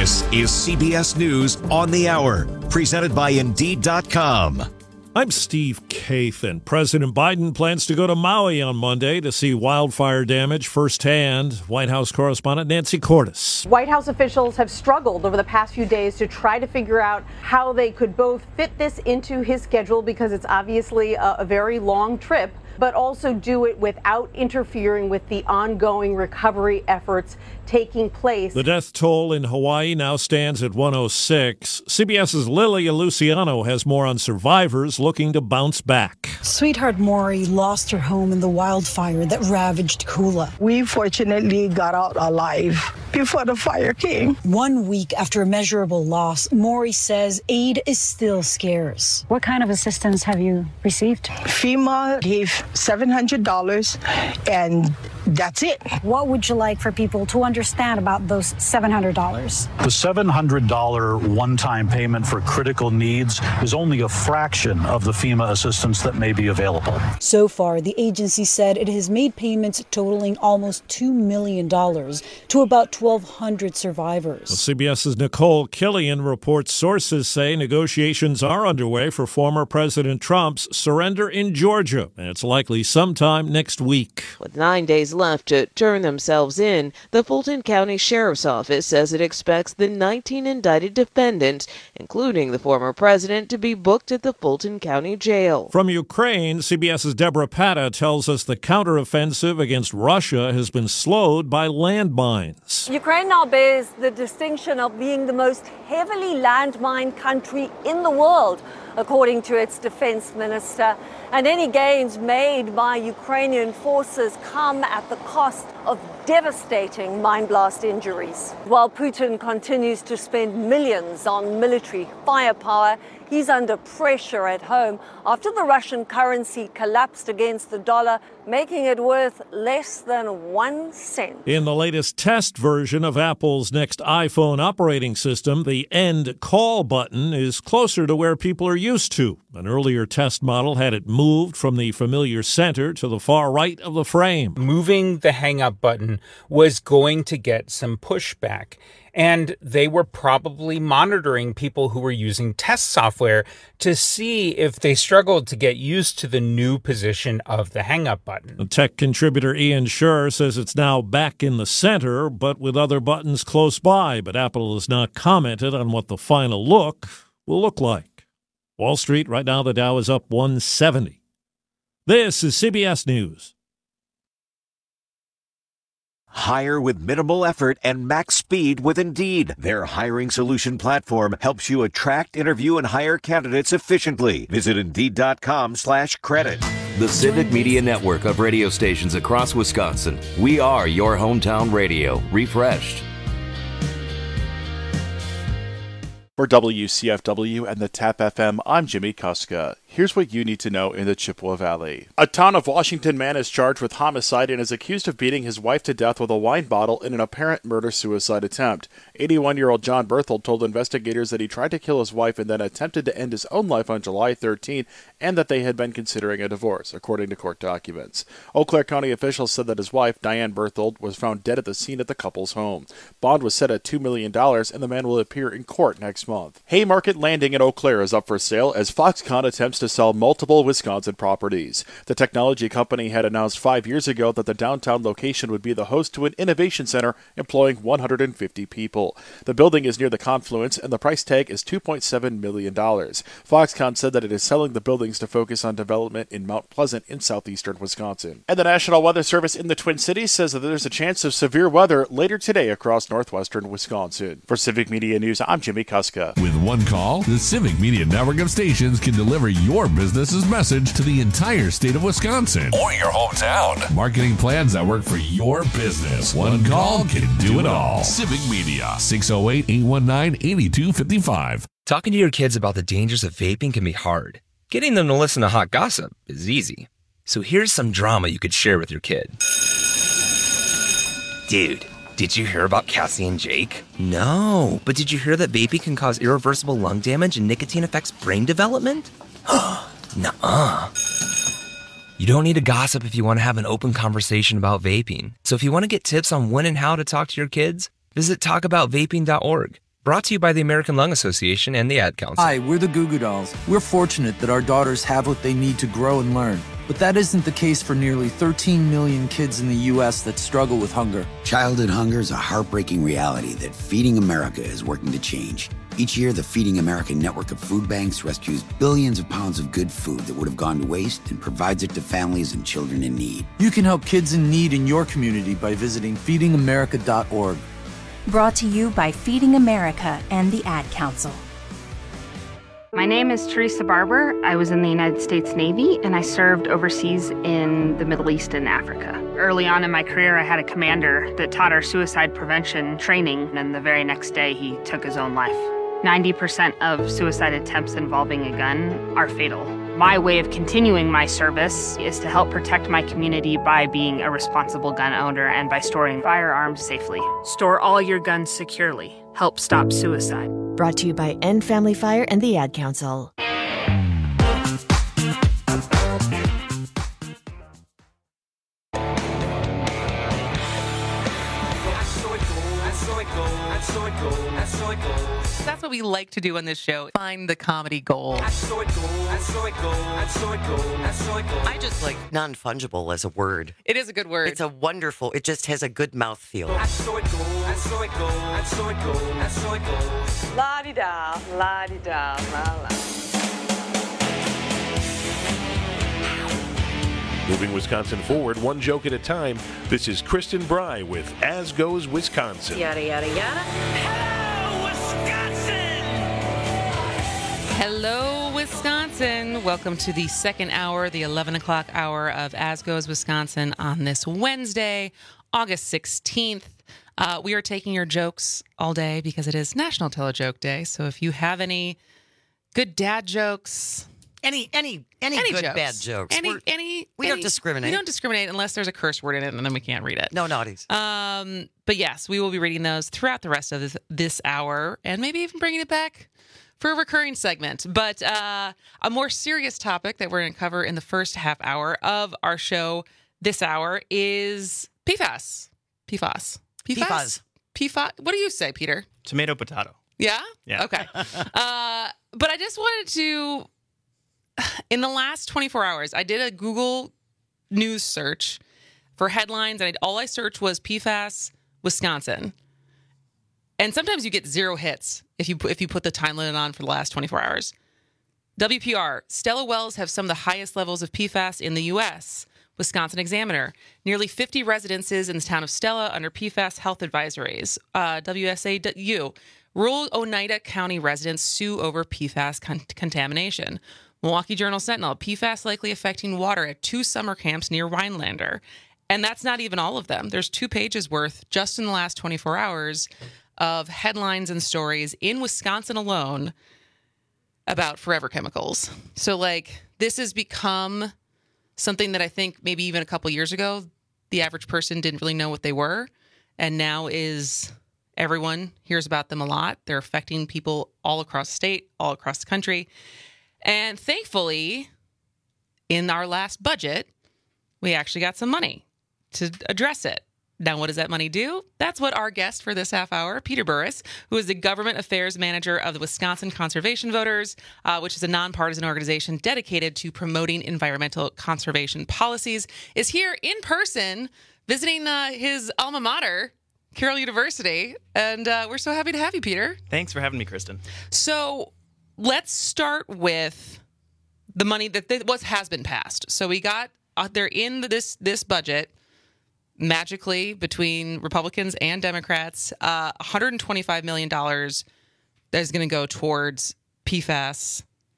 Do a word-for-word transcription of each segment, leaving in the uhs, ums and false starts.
This is C B S News on the Hour, presented by Indeed dot com. I'm Steve Kathan. President Biden plans to go to Maui on Monday to see wildfire damage firsthand. White House correspondent Nancy Cordes. White House officials have struggled over the past few days to try to figure out how they could both fit this into his schedule, because it's obviously a, a very long trip, but also do it without interfering with the ongoing recovery efforts taking place. The death toll in Hawaii now stands at one oh six. CBS's Lilia Luciano has more on survivors looking to bounce back. Sweetheart Maury lost her home in the wildfire that ravaged Kula. We fortunately got out alive before the fire came. One week after a measurable loss, Maury says aid is still scarce. What kind of assistance have you received? FEMA gave seven hundred dollars, and that's it. What would you like for people to understand about those seven hundred dollars? The seven hundred dollars one-time payment for critical needs is only a fraction of the FEMA assistance that may be available. So far, the agency said it has made payments totaling almost two million dollars to about twelve hundred survivors. Well, CBS's Nicole Killian reports sources say negotiations are underway for former President Trump's surrender in Georgia, and it's likely sometime next week. With nine days left to turn themselves in, the Fulton County Sheriff's Office says it expects the nineteen indicted defendants, including the former president, to be booked at the Fulton County Jail. From Ukraine, CBS's Deborah Pata tells us the counteroffensive against Russia has been slowed by landmines. Ukraine now bears the distinction of being the most heavily landmined country in the world, according to its defense minister. And any gains made by Ukrainian forces come at the cost of devastating mine blast injuries. While Putin continues to spend millions on military firepower, he's under pressure at home after the Russian currency collapsed against the dollar, making it worth less than one cent. In the latest test version of Apple's next iPhone operating system, the End Call button is closer to where people are used to. An earlier test model had it moved from the familiar center to the far right of the frame. Moving the hang up button was going to get some pushback. And they were probably monitoring people who were using test software to see if they struggled to get used to the new position of the hang-up button. The tech contributor Ian Sherr says it's now back in the center, but with other buttons close by. But Apple has not commented on what the final look will look like. Wall Street, right now the Dow is up one seventy. This is C B S News. Hire with minimal effort and max speed with Indeed. Their hiring solution platform helps you attract, interview, and hire candidates efficiently. Visit Indeed.com slash credit. The Civic Media Network of radio stations across Wisconsin. We are your hometown radio. Refreshed. For W C F W and the TAP F M, I'm Jimmy Kuska. Here's what you need to know in the Chippewa Valley. A town of Washington man is charged with homicide and is accused of beating his wife to death with a wine bottle in an apparent murder-suicide attempt. eighty-one-year-old John Berthold told investigators that he tried to kill his wife and then attempted to end his own life on July thirteenth, and that they had been considering a divorce, according to court documents. Eau Claire County officials said that his wife, Diane Berthold, was found dead at the scene at the couple's home. Bond was set at two million dollars, and the man will appear in court next month. Haymarket Landing in Eau Claire is up for sale as Foxconn attempts to sell multiple Wisconsin properties. The technology company had announced five years ago that the downtown location would be the host to an innovation center employing one hundred fifty people. The building is near the confluence, and the price tag is two point seven million dollars. Foxconn said that it is selling the buildings to focus on development in Mount Pleasant in southeastern Wisconsin. And the National Weather Service in the Twin Cities says that there's a chance of severe weather later today across northwestern Wisconsin. For Civic Media News, I'm Jimmy Kuska. With one call, the Civic Media Network of stations can deliver your business's message to the entire state of Wisconsin or your hometown. Marketing plans that work for your business. One call can do it all. Civic Media. six oh eight, eight one nine, eight two five five. Talking to your kids about the dangers of vaping can be hard. Getting them to listen to hot gossip is easy. So here's some drama you could share with your kid. Dude, did you hear about Cassie and Jake? No, but did you hear that vaping can cause irreversible lung damage and nicotine affects brain development? Nuh-uh. You don't need to gossip if you want to have an open conversation about vaping. So if you want to get tips on when and how to talk to your kids, visit talk about vaping dot org. Brought to you by the American Lung Association and the Ad Council. Hi, we're the Goo Goo Dolls. We're fortunate that our daughters have what they need to grow and learn. But that isn't the case for nearly thirteen million kids in the U S that struggle with hunger. Childhood hunger is a heartbreaking reality that Feeding America is working to change. Each year, the Feeding America network of food banks rescues billions of pounds of good food that would have gone to waste and provides it to families and children in need. You can help kids in need in your community by visiting feeding america dot org. Brought to you by Feeding America and the Ad Council. My name is Teresa Barber. I was in the United States Navy, and I served overseas in the Middle East and Africa. Early on in my career, I had a commander that taught our suicide prevention training, and the very next day, he took his own life. ninety percent of suicide attempts involving a gun are fatal. My way of continuing my service is to help protect my community by being a responsible gun owner and by storing firearms safely. Store all your guns securely. Help stop suicide. Brought to you by End Family Fire and the Ad Council. That's what we like to do on this show. Find the comedy gold. I just like non-fungible as a word. It is a good word. It's a wonderful, it just has a good mouthfeel. La-di-da, la-di-da, la-la. Moving Wisconsin forward, one joke at a time. This is Kristen Bry with As Goes Wisconsin. Yada, yada, yada. Hello, Wisconsin! Hello, Wisconsin. Welcome to the second hour, the eleven o'clock hour of As Goes Wisconsin on this Wednesday, August sixteenth. Uh, we are taking your jokes all day because it is National Tell a Joke Day. So if you have any good dad jokes... Any any any, any good jokes. bad jokes. Any We're, any we any, don't discriminate. We don't discriminate unless there's a curse word in it, and then we can't read it. No naughties. Um, but yes, we will be reading those throughout the rest of this this hour, and maybe even bringing it back for a recurring segment. But uh, a more serious topic that we're going to cover in the first half hour of our show this hour is P FAS. P FAS. P FAS. P FAS. What do you say, Peter? Tomato, potato. Yeah? Yeah. Okay. uh, but I just wanted to... In the last twenty-four hours, I did a Google News search for headlines, and I, all I searched was P FAS, Wisconsin. And sometimes you get zero hits if you if you put the time limit on for the last twenty-four hours. W P R, Stella wells have some of the highest levels of P FAS in the U S. Wisconsin Examiner, nearly fifty residences in the town of Stella under P FAS health advisories. Uh, W S A U, rural Oneida County residents sue over P FAS con- contamination. Milwaukee Journal Sentinel, P FAS likely affecting water at two summer camps near Rhinelander. And that's not even all of them. There's two pages worth just in the last twenty-four hours of headlines and stories in Wisconsin alone about forever chemicals. So, like, this has become something that I think maybe even a couple years ago, the average person didn't really know what they were. And now is everyone hears about them a lot. They're affecting people all across the state, all across the country. And thankfully, in our last budget, we actually got some money to address it. Now, what does that money do? That's what our guest for this half hour, Peter Burris, who is the Government Affairs Manager of the Wisconsin Conservation Voters, uh, which is a nonpartisan organization dedicated to promoting environmental conservation policies, is here in person visiting uh, his alma mater, Carroll University. And uh, we're so happy to have you, Peter. Thanks for having me, Kristen. So let's start with the money that th- what has been passed. So we got, uh, they're in this this budget, magically between Republicans and Democrats, uh, one hundred twenty-five million dollars that is going to go towards P FAS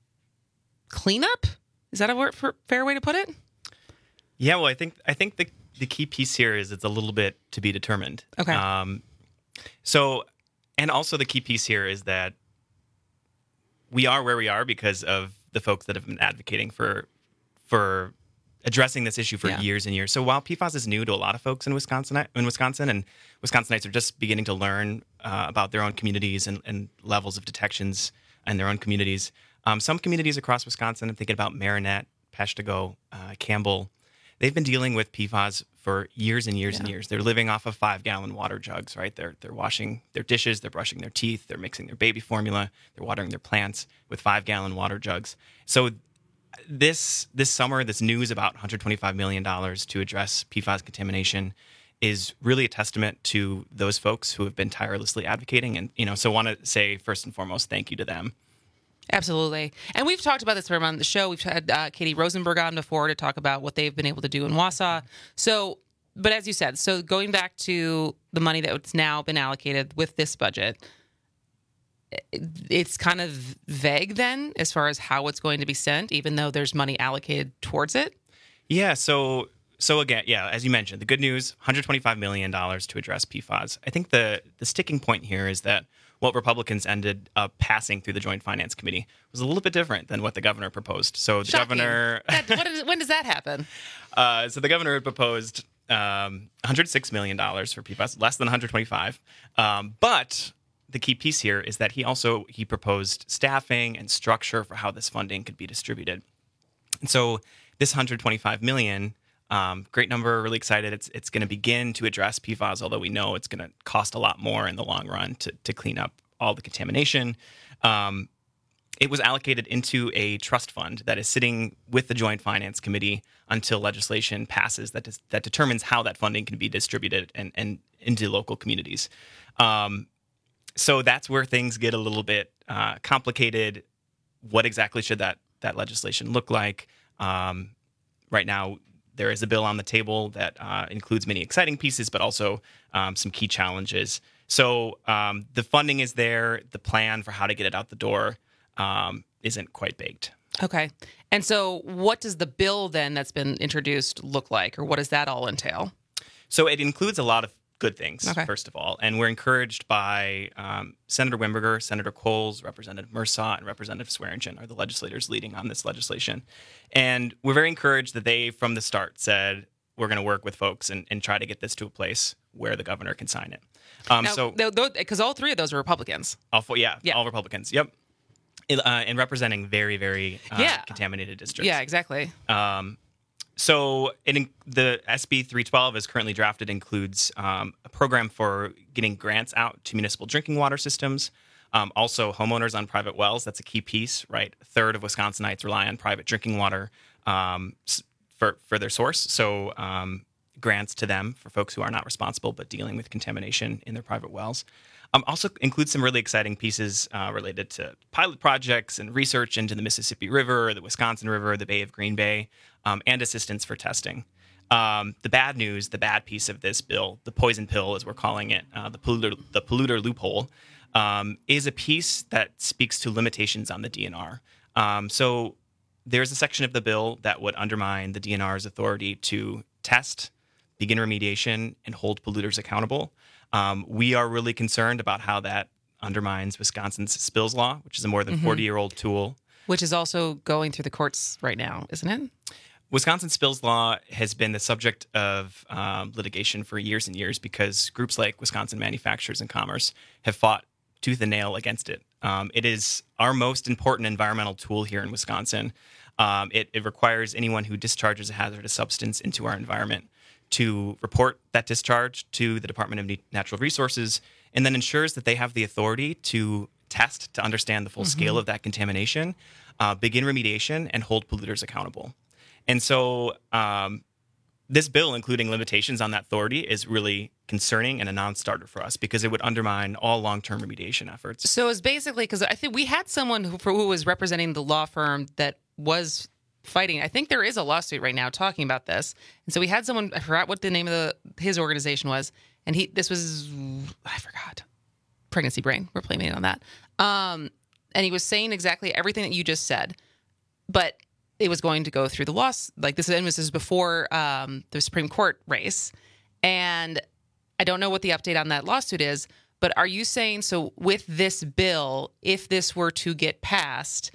cleanup. Is that a word for, fair way to put it? Yeah, well, I think I think the the key piece here is it's a little bit to be determined. Okay. Um, so, and also the key piece here is that we are where we are because of the folks that have been advocating for for addressing this issue for yeah. years and years. So while P FAS is new to a lot of folks in Wisconsin, in Wisconsin, and Wisconsinites are just beginning to learn uh, about their own communities and, and levels of detections in their own communities, um, some communities across Wisconsin, I'm thinking about Marinette, Peshtigo, uh, Campbell, they've been dealing with P FAS for years and years Yeah. and years. They're living off of five-gallon water jugs, right? They're they're washing their dishes, they're brushing their teeth, they're mixing their baby formula, they're watering their plants with five-gallon water jugs. So this this summer, this news about one hundred twenty-five million dollars to address P FAS contamination is really a testament to those folks who have been tirelessly advocating. And, you know, so want to say first and foremost, thank you to them. Absolutely. And we've talked about this from on the show. We've had uh, Katie Rosenberg on before to talk about what they've been able to do in Wausau. So, but as you said, so going back to the money that's now been allocated with this budget, it's kind of vague then as far as how it's going to be sent, even though there's money allocated towards it. Yeah. So, so again, yeah, as you mentioned, the good news, one hundred twenty-five million dollars to address P FAS. I think the, the sticking point here is that what Republicans ended up passing through the Joint Finance Committee was a little bit different than what the governor proposed. So the Shocking. governor... that, what is, when does that happen? Uh, so the governor had proposed um, one hundred six million dollars for P FAS, less than one hundred twenty-five. Um, but the key piece here is that he also he proposed staffing and structure for how this funding could be distributed. And so this one hundred twenty-five million dollars, um, great number, really excited. It's it's going to begin to address P FAS, although we know it's going to cost a lot more in the long run to to clean up all the contamination. Um, it was allocated into a trust fund that is sitting with the Joint Finance Committee until legislation passes that dis- that determines how that funding can be distributed and, and into local communities. Um, so that's where things get a little bit uh, complicated. What exactly should that that legislation look like? Um, right now, there is a bill on the table that uh, includes many exciting pieces, but also um, some key challenges. So um, the funding is there. The plan for how to get it out the door um, isn't quite baked. Okay. And so what does the bill then that's been introduced look like, or what does that all entail? So it includes a lot of good things, Okay. first of all. And we're encouraged by um, Senator Wimberger, Senator Coles, Representative Mursaw, and Representative Swearingen are the legislators leading on this legislation. And we're very encouraged that they, from the start, said, we're going to work with folks and, and try to get this to a place where the governor can sign it. Um, now, so because all three of those are Republicans. all four, yeah, Yeah. all Republicans. Yep. Uh, and representing very, very uh, Yeah. contaminated districts. Yeah, exactly. Um, so it, in- the S B three twelve as currently drafted includes um, a program for getting grants out to municipal drinking water systems. Um, also, homeowners on private wells. That's a key piece, right? A third of Wisconsinites rely on private drinking water um, s- for, for their source. So um, grants to them for folks who are not responsible but dealing with contamination in their private wells. Um, also includes some really exciting pieces uh, related to pilot projects and research into the Mississippi River, the Wisconsin River, the Bay of Green Bay, um, and assistance for testing. Um, the bad news, the bad piece of this bill, the poison pill, as we're calling it, uh, the polluter, the polluter loophole, um, is a piece that speaks to limitations on the D N R. Um, so there's a section of the bill that would undermine the D N R's authority to test, begin remediation, and hold polluters accountable. Um, we are really concerned about how that undermines Wisconsin's spills law, which is a more than Mhm. forty-year-old tool. Which is also going through the courts right now, isn't it? Wisconsin spills law has been the subject of um, litigation for years and years because groups like Wisconsin Manufacturers and Commerce have fought tooth and nail against it. Um, it is our most important environmental tool here in Wisconsin. Um, it, it requires anyone who discharges a hazardous substance into our environment to report that discharge to the Department of Natural Resources, and then ensures that they have the authority to test to understand the full Mhm. scale of that contamination, uh, begin remediation, and hold polluters accountable. And so um, this bill, including limitations on that authority, is really concerning and a non-starter for us because it would undermine all long-term remediation efforts. So it's basically because I think we had someone who, for, who was representing the law firm that was fighting. I think there is a lawsuit right now talking about this. And so we had someone, I forgot what the name of the his organization was, and he this was I forgot. Pregnancy Brain. We're blaming it on that. Um, and he was saying exactly everything that you just said, but it was going to go through the law. Like this, and this is before um, the Supreme Court race, and I don't know what the update on that lawsuit is. But are you saying so with this bill, if this were to get passed,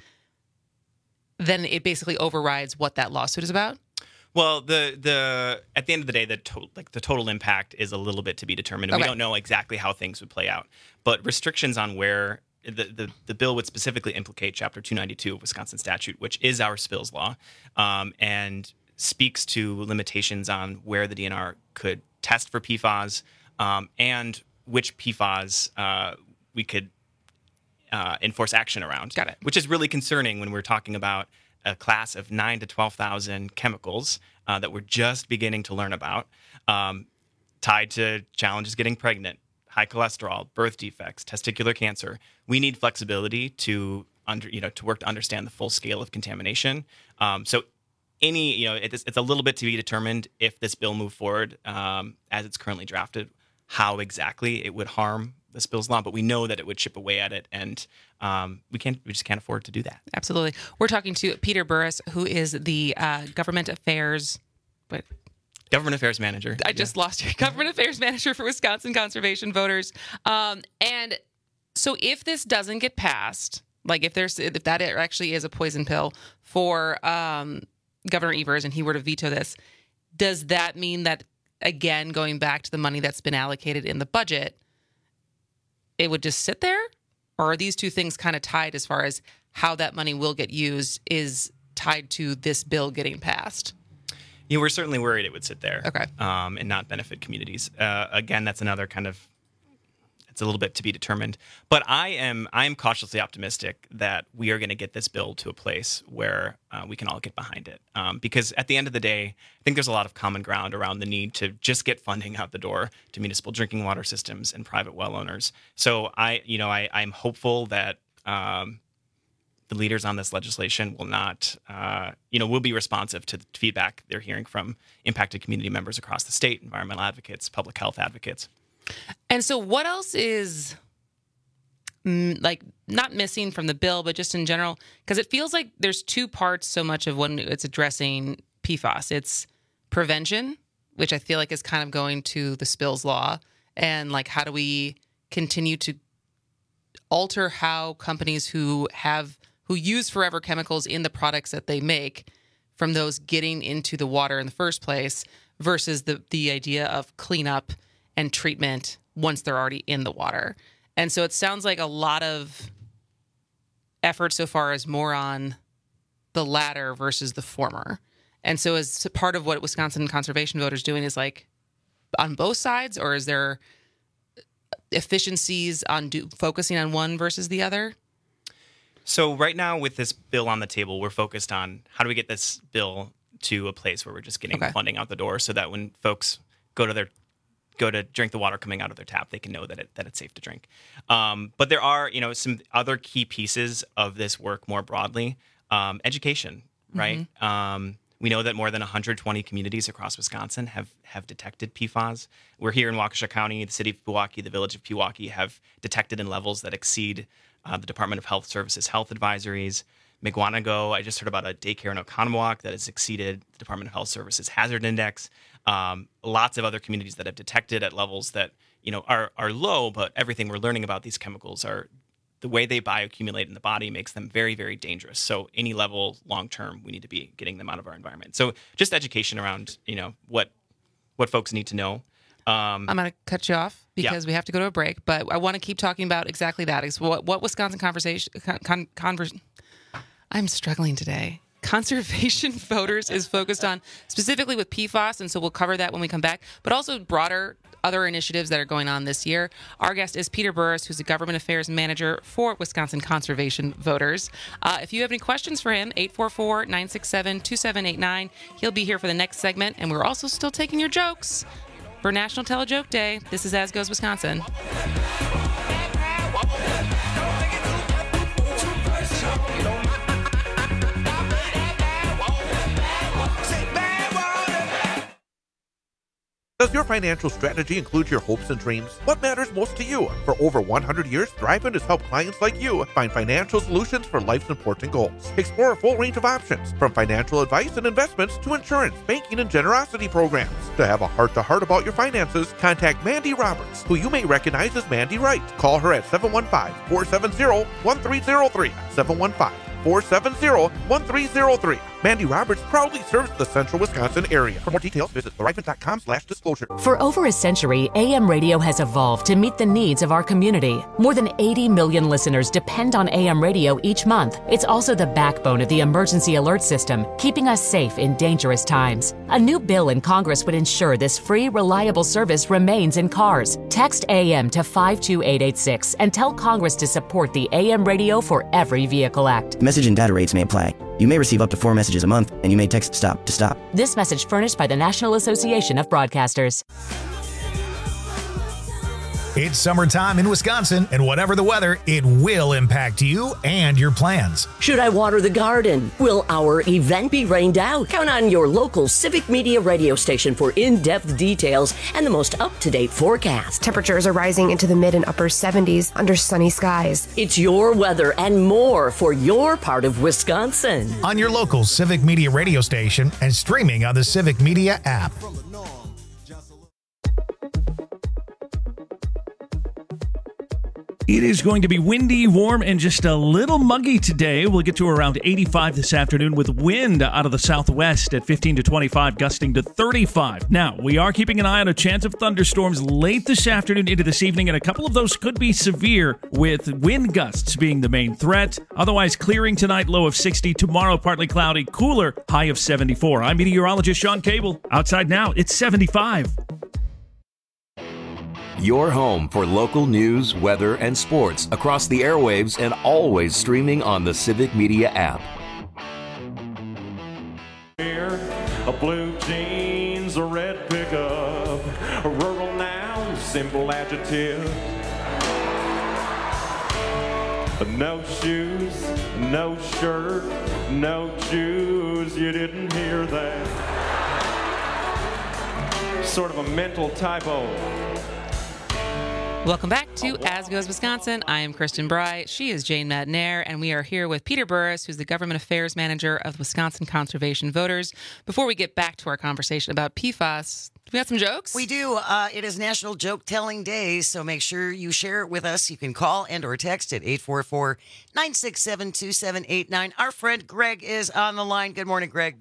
then it basically overrides what that lawsuit is about? Well, the the at the end of the day, the to, like the total impact is a little bit to be determined. Okay. We don't know exactly how things would play out, but restrictions on where the, the, the bill would specifically implicate Chapter two ninety-two of Wisconsin statute, which is our spills law, um, and speaks to limitations on where the D N R could test for P FAS um, and which P FAS uh, we could uh, enforce action around. Got it. Which is really concerning when we're talking about a class of nine to twelve thousand chemicals uh, that we're just beginning to learn about, um, tied to challenges getting pregnant, high cholesterol, birth defects, testicular cancer. We need flexibility to under you know to work to understand the full scale of contamination. Um, so any you know it's, it's a little bit to be determined if this bill moved forward um, as it's currently drafted, how exactly it would harm the spills law, but we know that it would chip away at it, and um, we can't we just can't afford to do that. Absolutely. We're talking to Peter Burris, who is the uh, government affairs. But Government Affairs Manager. I just yeah. lost your Government Affairs Manager for Wisconsin Conservation Voters. Um, and so if this doesn't get passed, like if there's if that actually is a poison pill for um, Governor Evers and he were to veto this, does that mean that, again, going back to the money that's been allocated in the budget, it would just sit there? Or are these two things kind of tied as far as how that money will get used is tied to this bill getting passed? Yeah, we're certainly worried it would sit there okay. um, and not benefit communities. Uh, again, that's another kind of, it's a little bit to be determined. But I am I am cautiously optimistic that we are going to get this bill to a place where uh, we can all get behind it. Um, because at the end of the day, I think there's a lot of common ground around the need to just get funding out the door to municipal drinking water systems and private well owners. So I, you know, I, I'm hopeful that um, the leaders on this legislation will not, uh, you know, will be responsive to the feedback they're hearing from impacted community members across the state, environmental advocates, public health advocates. And so what else is mm, like not missing from the bill, but just in general, because it feels like there's two parts so much of when it's addressing P FAS. It's prevention, which I feel like is kind of going to the spills law, and like how do we continue to alter how companies who have who use forever chemicals in the products that they make from those getting into the water in the first place versus the the idea of cleanup and treatment once they're already in the water. And so it sounds like a lot of effort so far is more on the latter versus the former. And so as part of what Wisconsin Conservation Voters doing is like on both sides, or is there efficiencies on do, focusing on one versus the other? So right now with this bill on the table, we're focused on how do we get this bill to a place where we're just getting okay. funding out the door so that when folks go to their go to drink the water coming out of their tap, they can know that it that it's safe to drink. Um, but there are, you know, some other key pieces of this work more broadly. Um, education, right? Mm-hmm. Um, we know that more than one hundred twenty communities across Wisconsin have have detected P FAS. We're here in Waukesha County, the city of Pewaukee, the village of Pewaukee have detected in levels that exceed uh, the Department of Health Services health advisories. Mukwonago, I just heard about a daycare in Oconomowoc that has exceeded the Department of Health Services hazard index. Um, lots of other communities that have detected at levels that, you know, are are low, but everything we're learning about these chemicals are the way they bioaccumulate in the body makes them very, very dangerous. So any level long term, we need to be getting them out of our environment. So just education around, you know, what what folks need to know. Um, I'm going to cut you off because yeah. we have to go to a break, but I want to keep talking about exactly that. Is what, what Wisconsin conversation con, converse, I'm struggling today. Conservation Voters is focused on specifically with P FAS, and so we'll cover that when we come back, but also broader other initiatives that are going on this year. Our guest is Peter Burris, who's a government affairs manager for Wisconsin Conservation Voters. Uh, if you have any questions for him, eight four four, nine six seven, two seven eight nine. He'll be here for the next segment, and we're also still taking your jokes for National Tell a Joke Day. This is As Goes Wisconsin. Does your financial strategy include your hopes and dreams? What matters most to you? For over one hundred years, Thrivent has helped clients like you find financial solutions for life's important goals. Explore a full range of options, from financial advice and investments to insurance, banking, and generosity programs. To have a heart-to-heart about your finances, contact Mandy Roberts, who you may recognize as Mandy Wright. Call her at seven one five, four seven zero, one three zero three, seven one five, four seven zero, one three zero three. Mandy Roberts proudly serves the central Wisconsin area. For more details, visit thrivent.com slash disclosure. For over a century, A M radio has evolved to meet the needs of our community. More than eighty million listeners depend on A M radio each month. It's also the backbone of the emergency alert system, keeping us safe in dangerous times. A new bill in Congress would ensure this free, reliable service remains in cars. Text A M to five two eight eight six and tell Congress to support the A M Radio for Every Vehicle Act. Message and data rates may apply. You may receive up to four messages a month, and you may text STOP to stop. This message furnished by the National Association of Broadcasters. It's summertime in Wisconsin, and whatever the weather, it will impact you and your plans. Should I water the garden? Will our event be rained out? Count on your local Civic Media radio station for in-depth details and the most up-to-date forecast. Temperatures are rising into the mid and upper seventies under sunny skies. It's your weather and more for your part of Wisconsin. On your local Civic Media radio station and streaming on the Civic Media app. It is going to be windy, warm, and just a little muggy today. We'll get to around eighty-five this afternoon with wind out of the southwest at fifteen to twenty-five, gusting to thirty-five. Now, we are keeping an eye on a chance of thunderstorms late this afternoon into this evening, and a couple of those could be severe, with wind gusts being the main threat. Otherwise, clearing tonight, low of sixty. Tomorrow, partly cloudy, cooler, high of seventy-four. I'm meteorologist Sean Cable. Outside now, it's seventy-five. Your home for local news, weather, and sports across the airwaves and always streaming on the Civic Media app. A blue jeans, a red pickup, a rural noun, simple adjective. No shoes, no shirt, no shoes, you didn't hear that. Sort of a mental typo. Welcome back to As Goes Wisconsin. I am Kristen Bry. She is Jane Madnair, and we are here with Peter Burris, who's the Government Affairs Manager of Wisconsin Conservation Voters. Before we get back to our conversation about P FAS, we got some jokes? We do. Uh, it is National Joke Telling Day, so make sure you share it with us. You can call and or text at eight four four, nine six seven, two seven eight nine. Our friend Greg is on the line. Good morning, Greg.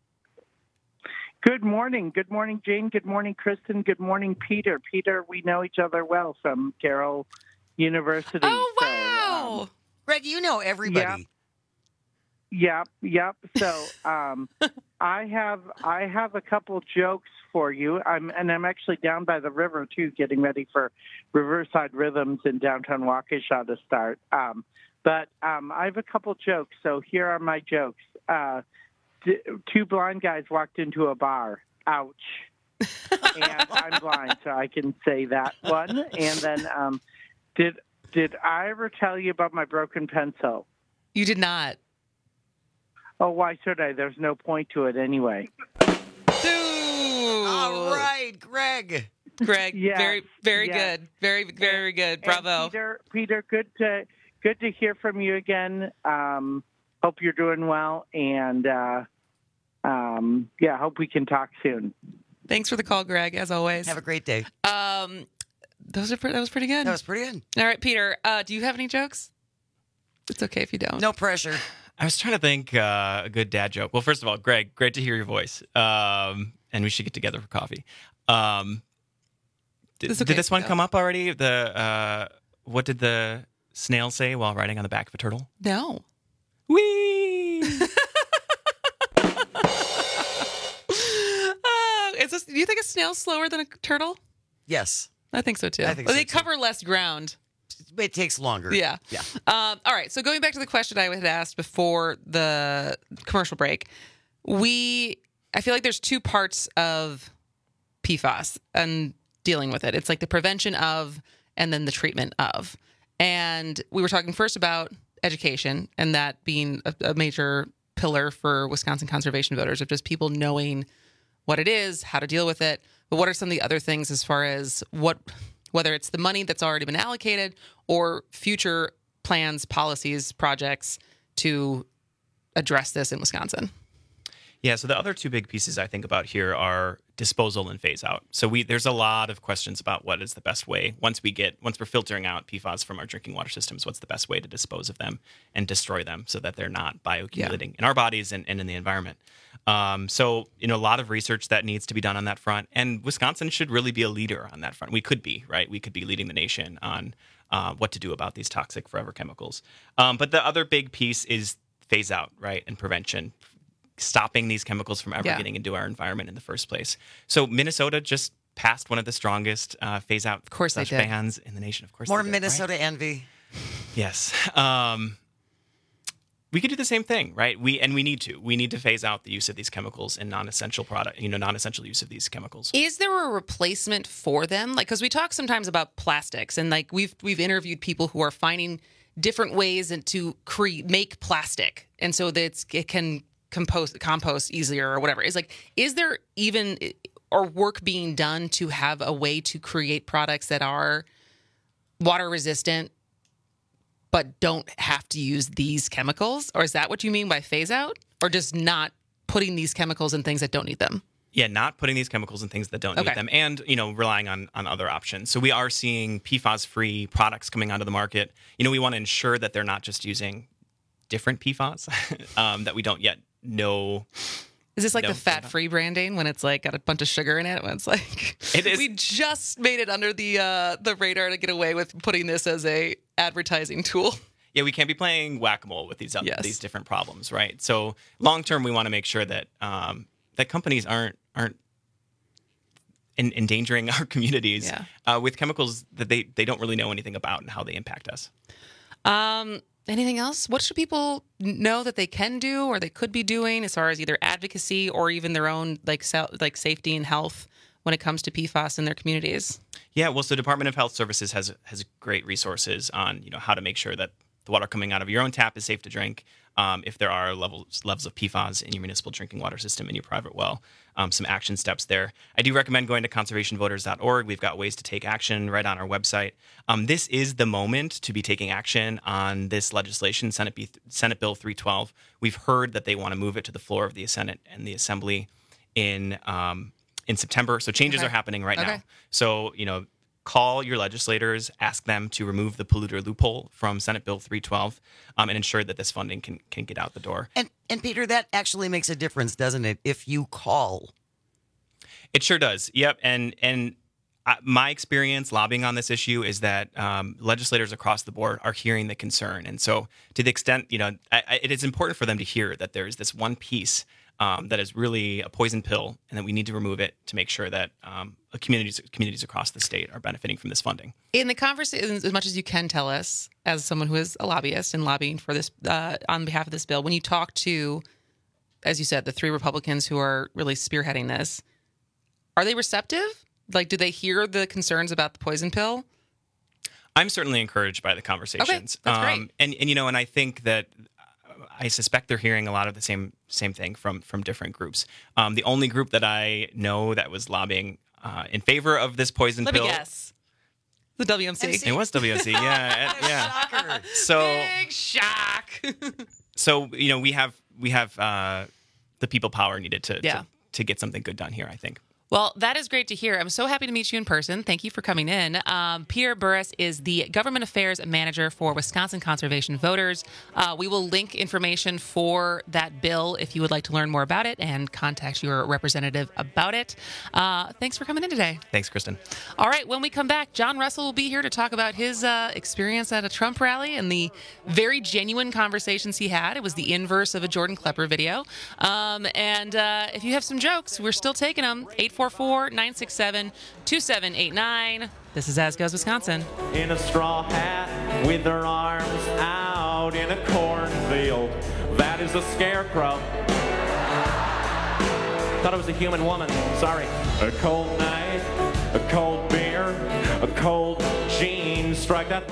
Good morning. Good morning, Jane. Good morning, Kristen. Good morning, Peter. Peter, we know each other well from Carroll University. Oh, wow. So, um, Greg, you know everybody. Yep, yep. yep. So um, I have I have a couple jokes for you. I'm and I'm actually down by the river, too, getting ready for Riverside Rhythms in downtown Waukesha to start. Um, but um, I have a couple jokes, so here are my jokes. Uh Two blind guys walked into a bar. Ouch. And I'm blind, so I can say that one. And then, um, did did I ever tell you about my broken pencil? You did not. Oh, why should I? There's no point to it anyway. Ooh. All right, Greg. Greg, yes, very, very yes. good. Very, very good. Bravo. And Peter, Peter, good to good to hear from you again. Um, Hope you're doing well, and uh, um, yeah, hope we can talk soon. Thanks for the call, Greg, as always. Have a great day. Um, those are pre- that was pretty good. That was pretty good. All right, Peter, uh, do you have any jokes? It's okay if you don't. No pressure. I was trying to think uh, a good dad joke. Well, first of all, Greg, great to hear your voice, um, and we should get together for coffee. Um, did, okay did this one no. come up already? The uh, what did the snail say while riding on the back of a turtle? No. Whee! uh, is this, do you think a snail's slower than a turtle? Yes. I think so, too. I think well, so they too. cover less ground. It takes longer. Yeah. Yeah. Um, all right. So going back to the question I had asked before the commercial break, we, I feel like there's two parts of P FAS and dealing with it. It's like the prevention of and then the treatment of. And we were talking first about education, and that being a, a major pillar for Wisconsin conservation voters, of just people knowing what it is, how to deal with it. But what are some of the other things as far as what, whether it's the money that's already been allocated or future plans, policies, projects to address this in Wisconsin? Yeah, so the other two big pieces I think about here are disposal and phase out. So we there's a lot of questions about what is the best way once we get once we're filtering out P FAS from our drinking water systems, what's the best way to dispose of them and destroy them so that they're not bioaccumulating yeah. in our bodies and, and in the environment. Um, so, you know, a lot of research that needs to be done on that front, and Wisconsin should really be a leader on that front. We could be, right? We could be leading the nation on uh, what to do about these toxic forever chemicals. Um, but the other big piece is phase out, right, and prevention. Stopping these chemicals from ever yeah. getting into our environment in the first place. So Minnesota just passed one of the strongest uh, phase out of course they did. bans in the nation. Of course, more they did, Minnesota right? envy. Yes, um, we could do the same thing, right? We and we need to. We need to phase out the use of these chemicals in non-essential product. You know, non-essential use of these chemicals. Is there a replacement for them? Like, because we talk sometimes about plastics, and like we've we've interviewed people who are finding different ways and to create make plastic, and so that it's, it can. compost compost easier or whatever. Is like, is there even or work being done to have a way to create products that are water resistant but don't have to use these chemicals? Or is that what you mean by phase out? Or just not putting these chemicals in things that don't need them? Yeah, not putting these chemicals in things that don't okay. need them, and you know, relying on on other options. So we are seeing P FAS-free products coming onto the market. You know, we want to ensure that they're not just using different P FAS um, that we don't yet know. Is this like know the fat-free branding when it's like got a bunch of sugar in it? When it's like it is. We just made it under the uh, the radar to get away with putting this as a advertising tool. Yeah, we can't be playing whack-a-mole with these uh, yes. these different problems, right? So long term, we want to make sure that um, that companies aren't aren't in, endangering our communities yeah. uh, with chemicals that they they don't really know anything about and how they impact us. Um. Anything else? What should people know that they can do or they could be doing as far as either advocacy or even their own like like safety and health when it comes to P FAS in their communities? Yeah, well, so Department of Health Services has has great resources on you know how to make sure that the water coming out of your own tap is safe to drink. Um, if there are levels levels of P FAS in your municipal drinking water system in your private well, um, some action steps there. I do recommend going to conservation voters dot org. We've got ways to take action right on our website. Um, this is the moment to be taking action on this legislation, Senate, B, Senate Bill three twelve. We've heard that they want to move it to the floor of the Senate and the Assembly in um, in September. So changes okay. are happening right okay. now. So, you know, call your legislators, ask them to remove the polluter loophole from Senate Bill three twelve um, and ensure that this funding can can get out the door. And, and Peter, that actually makes a difference, doesn't it, if you call? It sure does. Yep. And and uh, my experience lobbying on this issue is that um, legislators across the board are hearing the concern. And so to the extent, you know, I, I, it is important for them to hear that there's this one piece Um, that is really a poison pill, and that we need to remove it to make sure that um, communities communities across the state are benefiting from this funding. In the conversation, as much as you can tell us, as someone who is a lobbyist and lobbying for this uh, on behalf of this bill, when you talk to, as you said, the three Republicans who are really spearheading this, are they receptive? Like, do they hear the concerns about the poison pill? I'm certainly encouraged by the conversations. Okay, that's um, great. And, and, you know, and I think that I suspect they're hearing a lot of the same same thing from from different groups. Um, the only group that I know that was lobbying uh, in favor of this poison Let pill. Let me guess. The W M C. M C. It was W M C. Yeah, yeah. Shocker. So big shock. so you know we have we have uh, the people power needed to, yeah. to to get something good done here, I think. Well, that is great to hear. I'm so happy to meet you in person. Thank you for coming in. Um, Pierre Burris is the Government Affairs Manager for Wisconsin Conservation Voters. Uh, we will link information for that bill if you would like to learn more about it and contact your representative about it. Uh, thanks for coming in today. Thanks, Kristen. All right, when we come back, John Russell will be here to talk about his uh, experience at a Trump rally and the very genuine conversations he had. It was the inverse of a Jordan Klepper video. Um, and uh, if you have some jokes, we're still taking them. eight four four, nine six seven, two seven eight nine. This is As Goes Wisconsin. In a straw hat with their arms out in a cornfield. That is a scarecrow. Thought it was a human woman. Sorry. A cold night, a cold beer, a cold jeans. Strike that.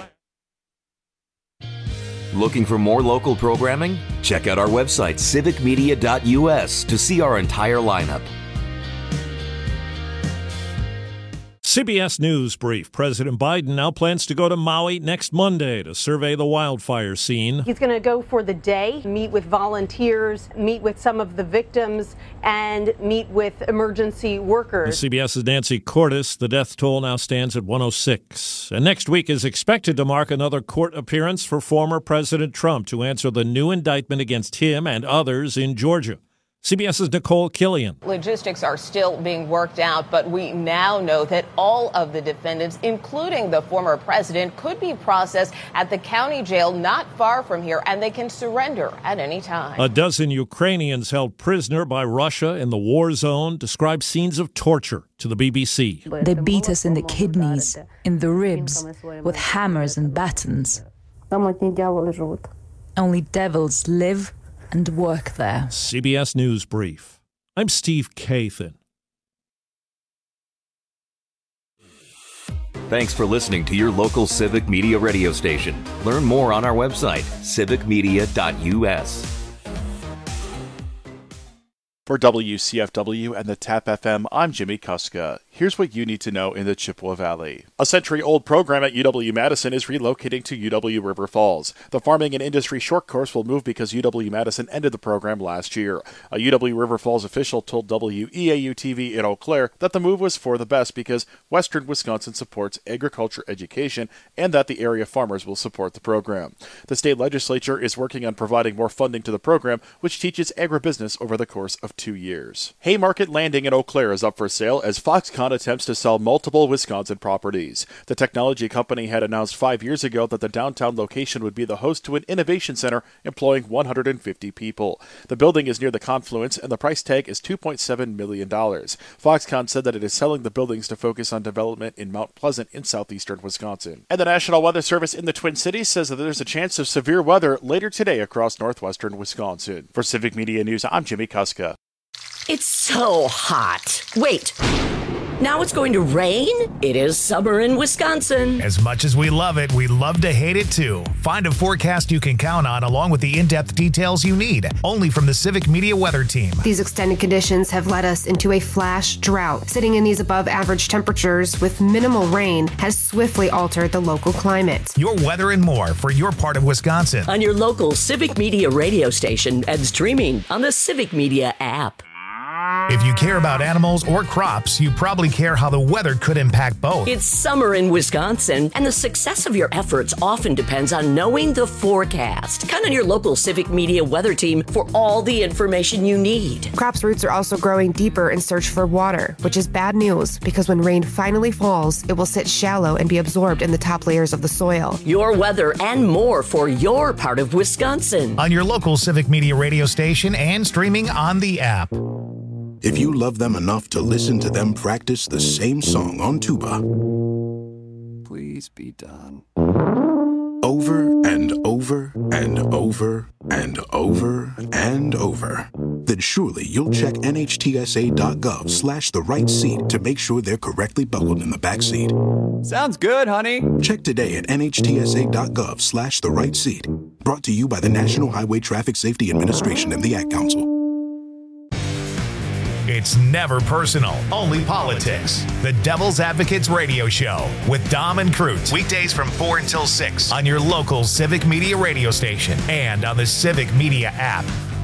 Looking for more local programming? Check out our website, civic media dot U S, to see our entire lineup. C B S News brief. President Biden now plans to go to Maui next Monday to survey the wildfire scene. He's going to go for the day, meet with volunteers, meet with some of the victims, and meet with emergency workers. CBS's Nancy Cordes. The death toll now stands at one oh six. And next week is expected to mark another court appearance for former President Trump to answer the new indictment against him and others in Georgia. CBS's Nicole Killian. Logistics are still being worked out, but we now know that all of the defendants, including the former president, could be processed at the county jail not far from here, and they can surrender at any time. A dozen Ukrainians held prisoner by Russia in the war zone describe scenes of torture to the B B C. They beat us in the kidneys, in the ribs, with hammers and batons. Only devils live and work there. C B S News Brief. I'm Steve Kathan. Thanks for listening to your local Civic Media radio station. Learn more on our website, civic media dot u s. For W C F W and the TAP F M, I'm Jimmy Kuska. Here's what you need to know in the Chippewa Valley. A century-old program at U W-Madison is relocating to U W-River Falls. The Farming and Industry Short Course will move because U W-Madison ended the program last year. A U W-River Falls official told W E A U-T V in Eau Claire that the move was for the best because Western Wisconsin supports agriculture education and that the area farmers will support the program. The state legislature is working on providing more funding to the program, which teaches agribusiness over the course of two years. Haymarket Landing in Eau Claire is up for sale as Foxconn attempts to sell multiple Wisconsin properties. The technology company had announced five years ago that the downtown location would be the host to an innovation center employing one hundred fifty people. The building is near the confluence and the price tag is two point seven million dollars. Foxconn said that it is selling the buildings to focus on development in Mount Pleasant in southeastern Wisconsin. And the National Weather Service in the Twin Cities says that there's a chance of severe weather later today across northwestern Wisconsin. For Civic Media News, I'm Jimmy Kuska. It's so hot. Wait. Now it's going to rain? It is summer in Wisconsin. As much as we love it, we love to hate it too. Find a forecast you can count on along with the in-depth details you need. Only from the Civic Media Weather Team. These extended conditions have led us into a flash drought. Sitting in these above average temperatures with minimal rain has swiftly altered the local climate. Your weather and more for your part of Wisconsin. On your local Civic Media radio station and streaming on the Civic Media app. If you care about animals or crops, you probably care how the weather could impact both. It's summer in Wisconsin, and the success of your efforts often depends on knowing the forecast. Count on your local Civic Media Weather Team for all the information you need. Crops' roots are also growing deeper in search for water, which is bad news because when rain finally falls, it will sit shallow and be absorbed in the top layers of the soil. Your weather and more for your part of Wisconsin. On your local Civic Media radio station and streaming on the app. If you love them enough to listen to them practice the same song on tuba, please be done. Over and over and over and over and over, then surely you'll check N H T S A dot gov slash the right seat to make sure they're correctly buckled in the back seat. Sounds good, honey. Check today at N H T S A dot gov slash the right seat. Brought to you by the National Highway Traffic Safety Administration and the Ad Council. It's never personal, only politics. The Devil's Advocates Radio Show with Dom and Crute. Weekdays from four until six on your local Civic Media radio station and on the Civic Media app.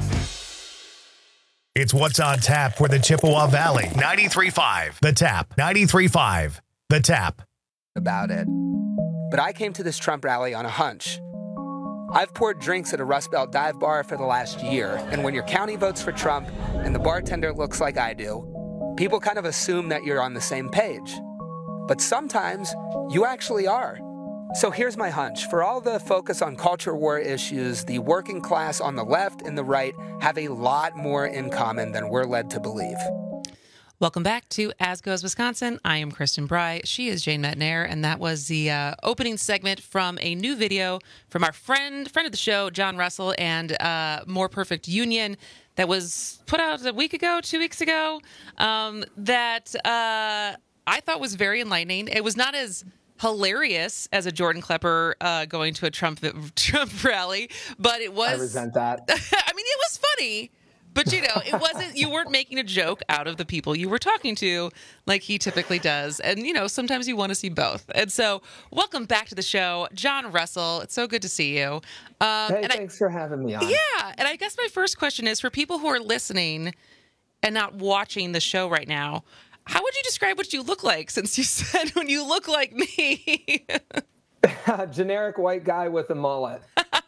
It's what's on tap for the Chippewa Valley. ninety-three point five The Tap. ninety-three point five The Tap. About it. But I came to this Trump rally on a hunch. I've poured drinks at a Rust Belt dive bar for the last year, and when your county votes for Trump and the bartender looks like I do, people kind of assume that you're on the same page. But sometimes you actually are. So here's my hunch. For all the focus on culture war issues, the working class on the left and the right have a lot more in common than we're led to believe. Welcome back to As Goes Wisconsin. I am Kristen Bry. She is Jane Metnair, and that was the uh, opening segment from a new video from our friend, friend of the show, John Russell, and uh, More Perfect Union that was put out a week ago, two weeks ago, um, that uh, I thought was very enlightening. It was not as hilarious as a Jordan Klepper uh, going to a Trump Trump rally, but it was. I resent that. I mean, it was funny. But, you know, it wasn't, you weren't making a joke out of the people you were talking to like he typically does. And, you know, sometimes you want to see both. And so welcome back to the show, John Russell. It's so good to see you. Um, hey, and thanks I, for having me on. Yeah. And I guess my first question is for people who are listening and not watching the show right now, how would you describe what you look like, since you said when you look like me? Generic white guy with a mullet.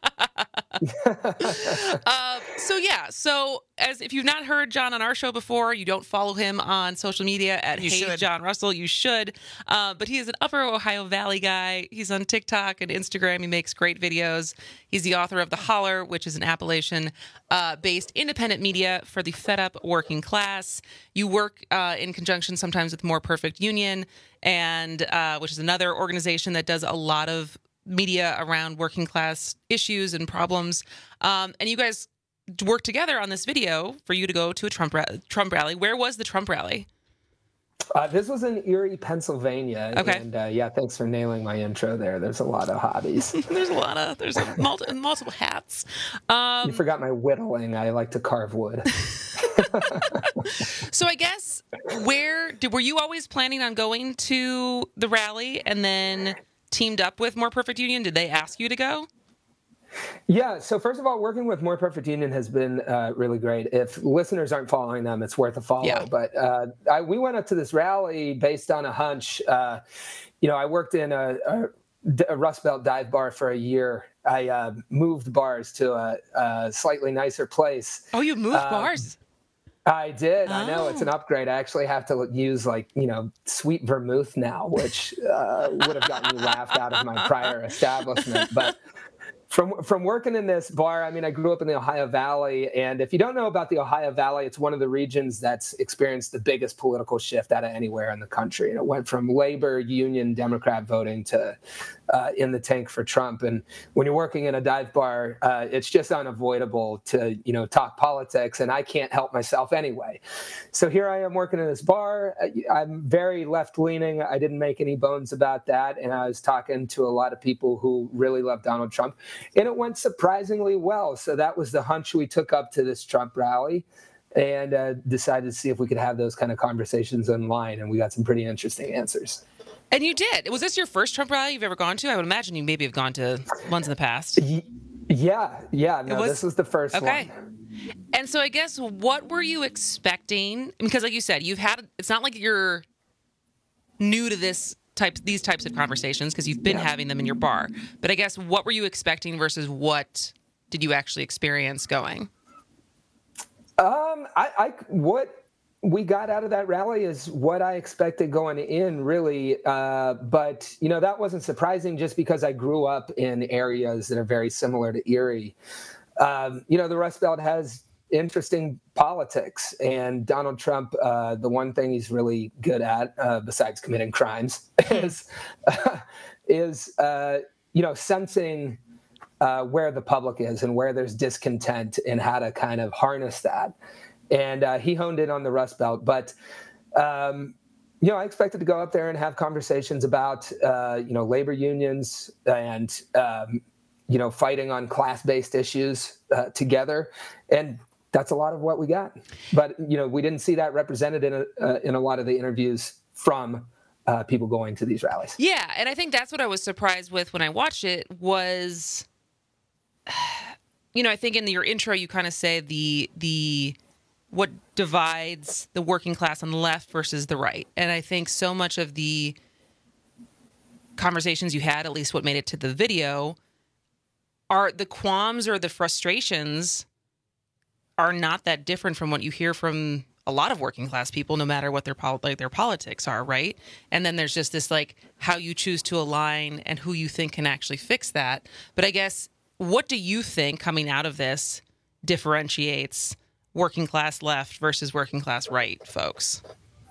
uh, so yeah, so as if you've not heard John on our show before, you don't follow him on social media at You Hey should. John Russell, you should. Uh, but he is an Upper Ohio Valley guy. He's on TikTok and Instagram. He makes great videos. He's the author of The Holler, which is an Appalachian-based independent media for the fed up working class. You work uh, in conjunction sometimes with More Perfect Union, and uh, which is another organization that does a lot of media around working class issues and problems. Um, and you guys worked together on this video for you to go to a Trump ra- Trump rally. Where was the Trump rally? Uh, this was in Erie, Pennsylvania. Okay. And uh, yeah, thanks for nailing my intro there. There's a lot of hobbies. There's a lot of, there's a multi, multiple hats. Um, you forgot my whittling. I like to carve wood. So I guess where did, were you always planning on going to the rally and then teamed up with More Perfect Union? Did they ask you to go? Yeah. So first of all, working with More Perfect Union has been uh, really great. If listeners aren't following them, it's worth a follow. Yeah. But uh, I, we went up to this rally based on a hunch. Uh, you know, I worked in a, a, a Rust Belt dive bar for a year. I uh, moved bars to a, a slightly nicer place. Oh, you moved Um, bars? I did. I know Oh. it's an upgrade. I actually have to use like, you know, sweet vermouth now, which uh, would have gotten me laughed out of my prior establishment. But from from working in this bar, I mean, I grew up in the Ohio Valley. And if you don't know about the Ohio Valley, it's one of the regions that's experienced the biggest political shift out of anywhere in the country. And it went from labor, union, Democrat voting to uh, in the tank for Trump. And when you're working in a dive bar, uh, it's just unavoidable to, you know, talk politics. And I can't help myself anyway. So here I am working in this bar. I'm very left leaning. I didn't make any bones about that. And I was talking to a lot of people who really love Donald Trump. And it went surprisingly well. So that was the hunch we took up to this Trump rally, and uh, decided to see if we could have those kind of conversations online. And we got some pretty interesting answers. And you did. Was this your first Trump rally you've ever gone to? I would imagine you maybe have gone to ones in the past. Yeah, yeah. No, was- this was the first Okay. one. And so I guess what were you expecting? Because like you said, you've had, it's not like you're new to this type, these types of conversations because you've been Yeah. having them in your bar. But I guess what were you expecting versus what did you actually experience going? Um, I, I, what we got out of that rally is what I expected going in, really. Uh, but, you know, that wasn't surprising just because I grew up in areas that are very similar to Erie. Um, you know, the Rust Belt has interesting politics, and Donald Trump, uh, the one thing he's really good at, uh, besides committing crimes, is, uh, is uh, you know, sensing uh, where the public is and where there's discontent and how to kind of harness that. And uh, he honed in on the Rust Belt. But, um, you know, I expected to go up there and have conversations about, uh, you know, labor unions and, um, you know, fighting on class-based issues uh, together. And that's a lot of what we got. But, you know, we didn't see that represented in a, uh, in a lot of the interviews from uh, people going to these rallies. Yeah, and I think that's what I was surprised with when I watched it was, you know, I think in your intro you kind of say the the what divides the working class on the left versus the right. And I think so much of the conversations you had, at least what made it to the video, are the qualms or the frustrations are not that different from what you hear from a lot of working class people, no matter what their pol- like their politics are, right? And then there's just this like how you choose to align and who you think can actually fix that. But I guess, what do you think coming out of this differentiates working class left versus working class right folks?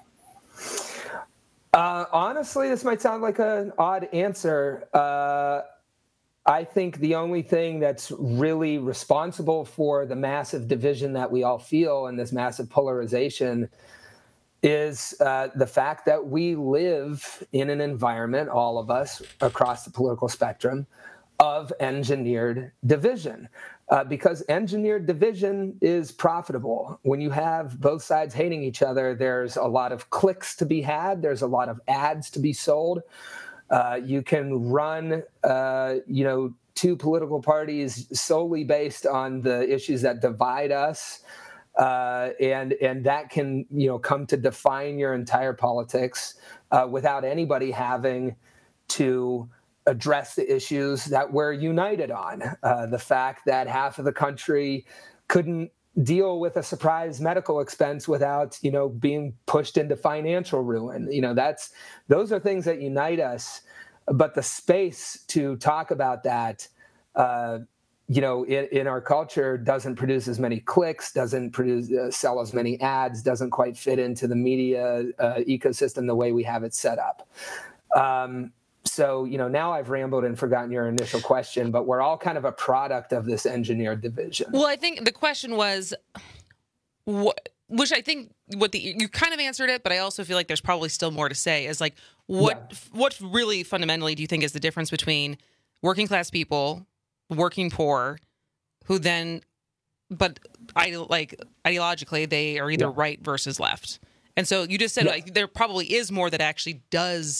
Uh, honestly, this might sound like an odd answer. Uh, I think the only thing that's really responsible for the massive division that we all feel and this massive polarization is uh, the fact that we live in an environment, all of us across the political spectrum, of engineered division. Uh, because engineered division is profitable. When you have both sides hating each other, there's a lot of clicks to be had. There's a lot of ads to be sold. Uh, you can run, uh, you know, two political parties solely based on the issues that divide us. Uh, and and that can, you know, come to define your entire politics uh, without anybody having to address the issues that we're united on. Uh, the fact that half of the country couldn't deal with a surprise medical expense without, you know, being pushed into financial ruin. You know, that's those are things that unite us. But the space to talk about that, uh, you know, in, in our culture doesn't produce as many clicks, doesn't produce uh, sell as many ads, doesn't quite fit into the media uh, ecosystem the way we have it set up. Um, So, you know, now I've rambled and forgotten your initial question, but we're all kind of a product of this engineered division. Well, I think the question was, what, which I think what the you kind of answered it, but I also feel like there's probably still more to say. Is like, what yeah. what really fundamentally do you think is the difference between working class people, working poor, who then, but I like ideologically they are either yeah. right versus left, and so you just said yeah. like there probably is more that actually does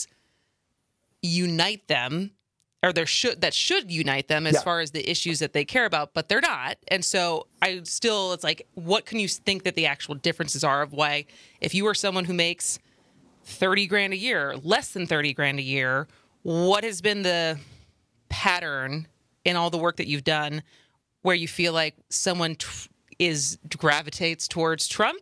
unite them, or there should that should unite them as yeah. far as the issues that they care about, but they're not. And so I still, it's like, what can you think that the actual differences are of why, if you are someone who makes thirty grand a year, less than thirty grand a year, what has been the pattern in all the work that you've done where you feel like someone tr- is gravitates towards Trump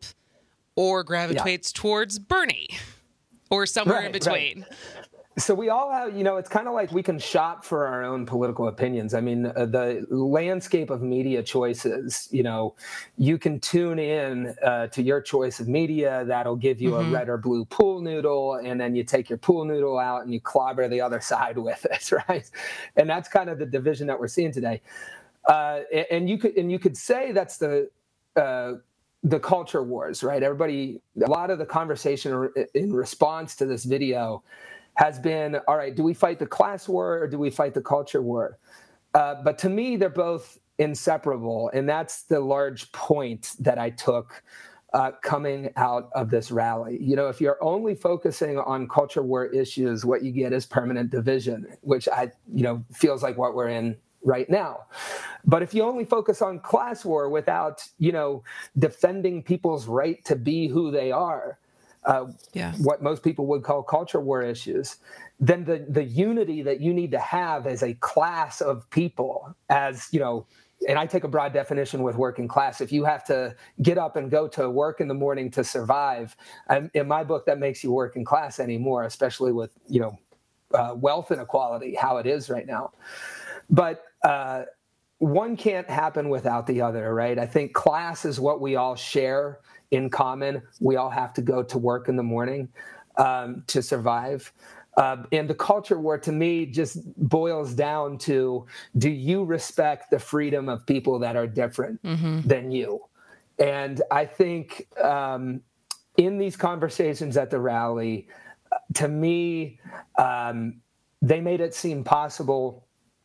or gravitates yeah. towards Bernie or somewhere right, in between? Right. So we all have, you know, it's kind of like we can shop for our own political opinions. I mean, uh, the landscape of media choices, you know, you can tune in uh, to your choice of media. That'll give you mm-hmm. a red or blue pool noodle. And then you take your pool noodle out and you clobber the other side with it, right? And that's kind of the division that we're seeing today. Uh, and you could and you could say that's the uh, the culture wars, right? Everybody, a lot of the conversation in response to this video has been, all right, do we fight the class war or do we fight the culture war? Uh, but to me, they're both inseparable. And that's the large point that I took uh, coming out of this rally. You know, if you're only focusing on culture war issues, what you get is permanent division, which I, you know, feels like what we're in right now. But if you only focus on class war without, you know, defending people's right to be who they are, Uh, yeah. what most people would call culture war issues, then the, the unity that you need to have as a class of people, as, you know, and I take a broad definition with working class. If you have to get up and go to work in the morning to survive, um, in my book, that makes you working class anymore, especially with, you know, uh, wealth inequality, how it is right now. But uh, one can't happen without the other, right? I think class is what we all share in common. We all have to go to work in the morning um, to survive. Uh, and the culture war, to me, just boils down to, do you respect the freedom of people that are different mm-hmm. than you? And I think um, in these conversations at the rally, to me, um, they made it seem possible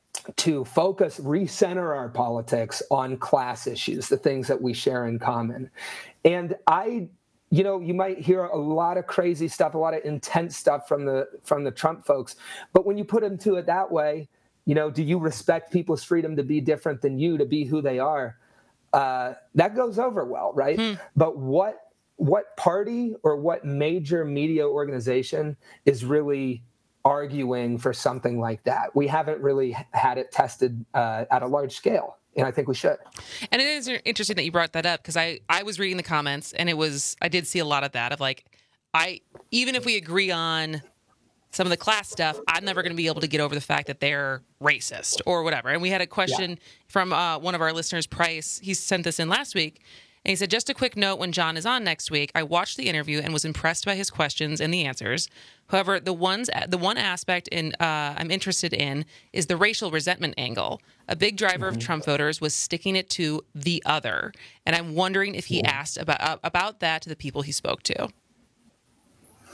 to focus, recenter our politics on class issues, the things that we share in common. And I, you know, you might hear a lot of crazy stuff, a lot of intense stuff from the from the Trump folks. But when you put into it that way, you know, do you respect people's freedom to be different than you, to be who they are? Uh, that goes over well, right? Hmm. But what what party or what major media organization is really arguing for something like that? We haven't really had it tested uh, at a large scale, and I think we should. And it is interesting that you brought that up, because I, I was reading the comments, and it was I did see a lot of that of like, I even if we agree on some of the class stuff, I'm never going to be able to get over the fact that they're racist or whatever. And we had a question yeah. from uh, one of our listeners, Price. He sent this in last week. And he said, just a quick note, when John is on next week, I watched the interview and was impressed by his questions and the answers. However, the ones, the one aspect in uh, I'm interested in is the racial resentment angle. A big driver mm-hmm. of Trump voters was sticking it to the other. And I'm wondering if he yeah. asked about uh, about that to the people he spoke to.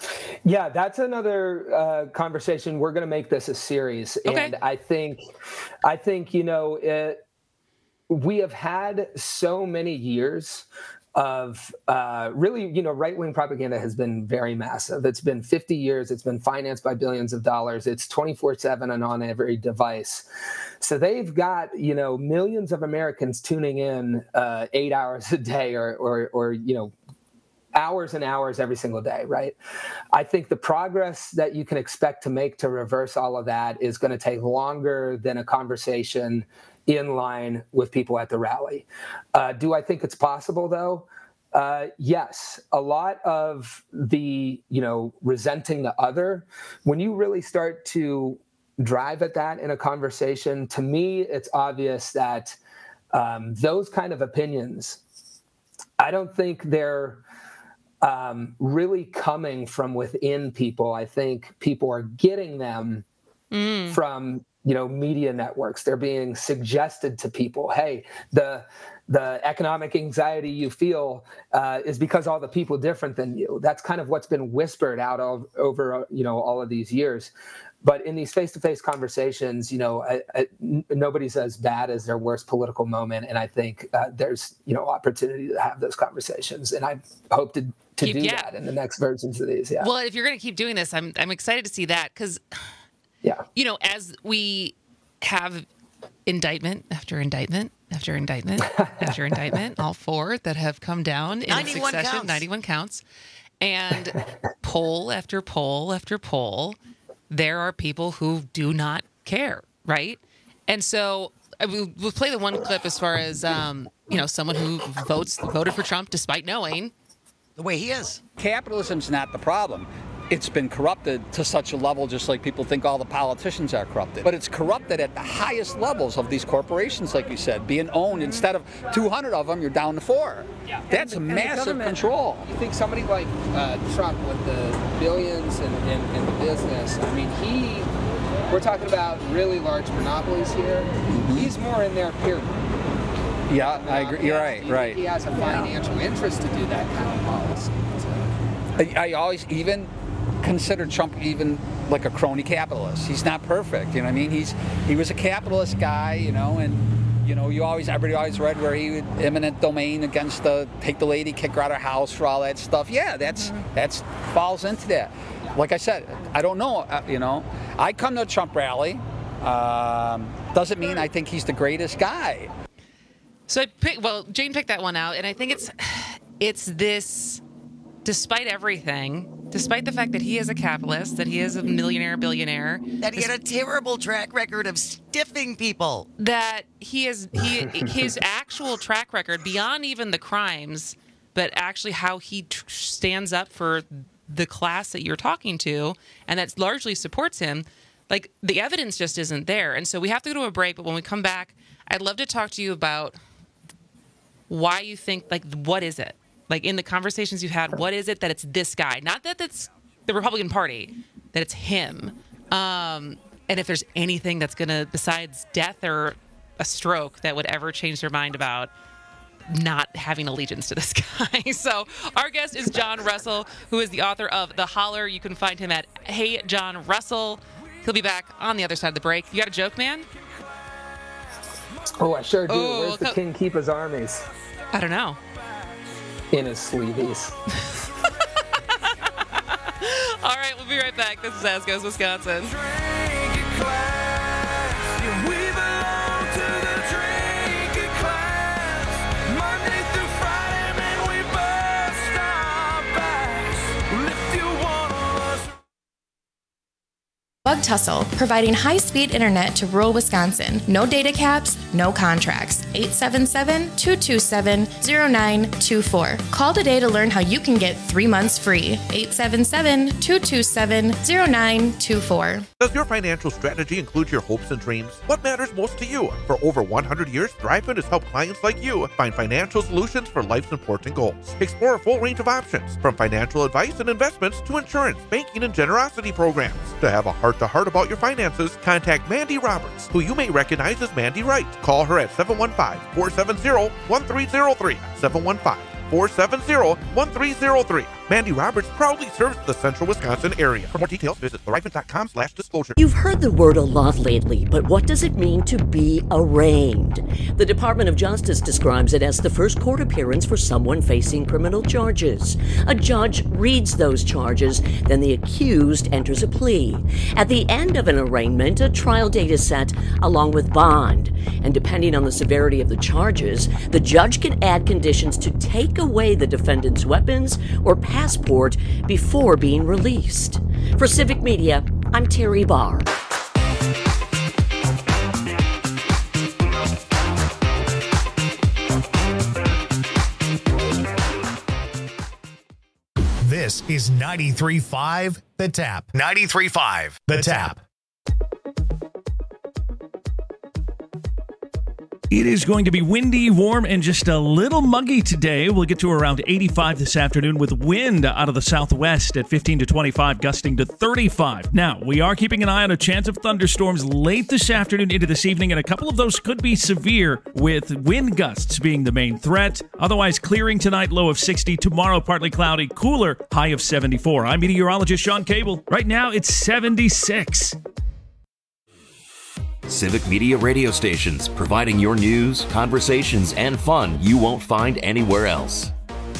Yeah, that's another uh, conversation. We're going to make this a series. Okay. And I think I think, you know, it, we have had so many years of uh, really, you know, right-wing propaganda has been very massive. It's been fifty years. It's been financed by billions of dollars. It's twenty-four seven and on every device. So they've got, you know, millions of Americans tuning in uh, eight hours a day or, or, or, you know, hours and hours every single day, right? I think the progress that you can expect to make to reverse all of that is going to take longer than a conversation in line with people at the rally. Uh, do I think it's possible, though? Uh, yes. A lot of the, you know, resenting the other, when you really start to drive at that in a conversation, to me, it's obvious that um, those kind of opinions, I don't think they're um, really coming from within people. I think people are getting them mm. from, you know, media networks. They're being suggested to people. Hey, the the economic anxiety you feel uh, is because all the people different than you. That's kind of what's been whispered out of over, you know, all of these years. But in these face-to-face conversations, you know, I, I, n- nobody's as bad as their worst political moment. And I think uh, there's, you know, opportunity to have those conversations. And I hope to, to keep, do yeah. that in the next versions of these. Yeah. Well, if you're going to keep doing this, I'm I'm excited to see that because, yeah, you know, as we have indictment after indictment after indictment after indictment, all four that have come down in succession, counts. ninety-one counts, and poll after poll after poll, there are people who do not care, right? And so we'll, we'll play the one clip as far as, um, you know, someone who votes voted for Trump despite knowing the way he is. Capitalism's not the problem. It's been corrupted to such a level, just like people think all the politicians are corrupted. But it's corrupted at the highest levels of these corporations, like you said, being owned. Instead of two hundred of them, you're down to four. Yeah. That's and, massive control. You think somebody like uh, Trump with the billions in, in, in the business, I mean, he, we're talking about really large monopolies here. Mm-hmm. He's more in there, period. Yeah, I agree. You're right, he, right. He has a financial interest to do that kind of policy. So. I, I always even consider Trump even like a crony capitalist. He's not perfect, you know what I mean? He's he was a capitalist guy, you know, and you know, you always everybody always read where he would eminent domain against the take the lady, kick her out of her house for all that stuff. Yeah, that's mm-hmm. that's falls into that. Like I said, I don't know, uh, you know. I come to a Trump rally. Um, doesn't mean I think he's the greatest guy. So I pick, well, Jane picked that one out, and I think it's it's this. Despite everything, despite the fact that he is a capitalist, that he is a millionaire, billionaire, that he had a terrible track record of stiffing people, that he is he his actual track record beyond even the crimes, but actually how he tr- stands up for the class that you're talking to, and that largely supports him. Like the evidence just isn't there, and so we have to go to a break. But when we come back, I'd love to talk to you about why you think, like, what is it? Like, in the conversations you've had, what is it that it's this guy? Not that it's the Republican Party, that it's him. Um, and if there's anything that's going to, besides death or a stroke, that would ever change their mind about not having allegiance to this guy. So our guest is John Russell, who is the author of The Holler. You can find him at Hey John Russell. He'll be back on the other side of the break. You got a joke, man? Oh, I sure do. Oh, Where's the co- king keep his armies? I don't know. In his sleeveys. All right, we'll be right back. This is As Goes Wisconsin. Bug Tussle, providing high-speed internet to rural Wisconsin. No data caps, no contracts. eight seven seven, two two seven, zero nine two four. Call today to learn how you can get three months free. eight seven seven, two two seven, zero nine two four. Does your financial strategy include your hopes and dreams? What matters most to you? For over one hundred years, ThriveFund has helped clients like you find financial solutions for life's important goals. Explore a full range of options, from financial advice and investments to insurance, banking, and generosity programs. To have a heart-to-heart about your finances, contact Mandy Roberts, who you may recognize as Mandy Wright. Call her at seven one five, four seven zero, one three zero three, seven one five, four seven zero, one three zero three. Mandy Roberts proudly serves the central Wisconsin area. For more details, visit thriven.com slash disclosure. You've heard the word a lot lately, but what does it mean to be arraigned? The Department of Justice describes it as the first court appearance for someone facing criminal charges. A judge reads those charges, then the accused enters a plea. At the end of an arraignment, a trial date is set along with bond. And depending on the severity of the charges, the judge can add conditions to take away the defendant's weapons or passport before being released. For Civic Media, I'm Terry Barr. This is ninety-three point five The Tap. ninety-three point five The Tap. It is going to be windy, warm, and just a little muggy today. We'll get to around eighty-five this afternoon with wind out of the southwest at fifteen to twenty-five, gusting to thirty-five. Now, we are keeping an eye on a chance of thunderstorms late this afternoon into this evening, and a couple of those could be severe, with wind gusts being the main threat. Otherwise, clearing tonight, low of sixty. Tomorrow, partly cloudy, cooler, high of seventy-four. I'm meteorologist Sean Cable. Right now, it's seventy-six. Civic Media radio stations, providing your news, conversations, and fun you won't find anywhere else.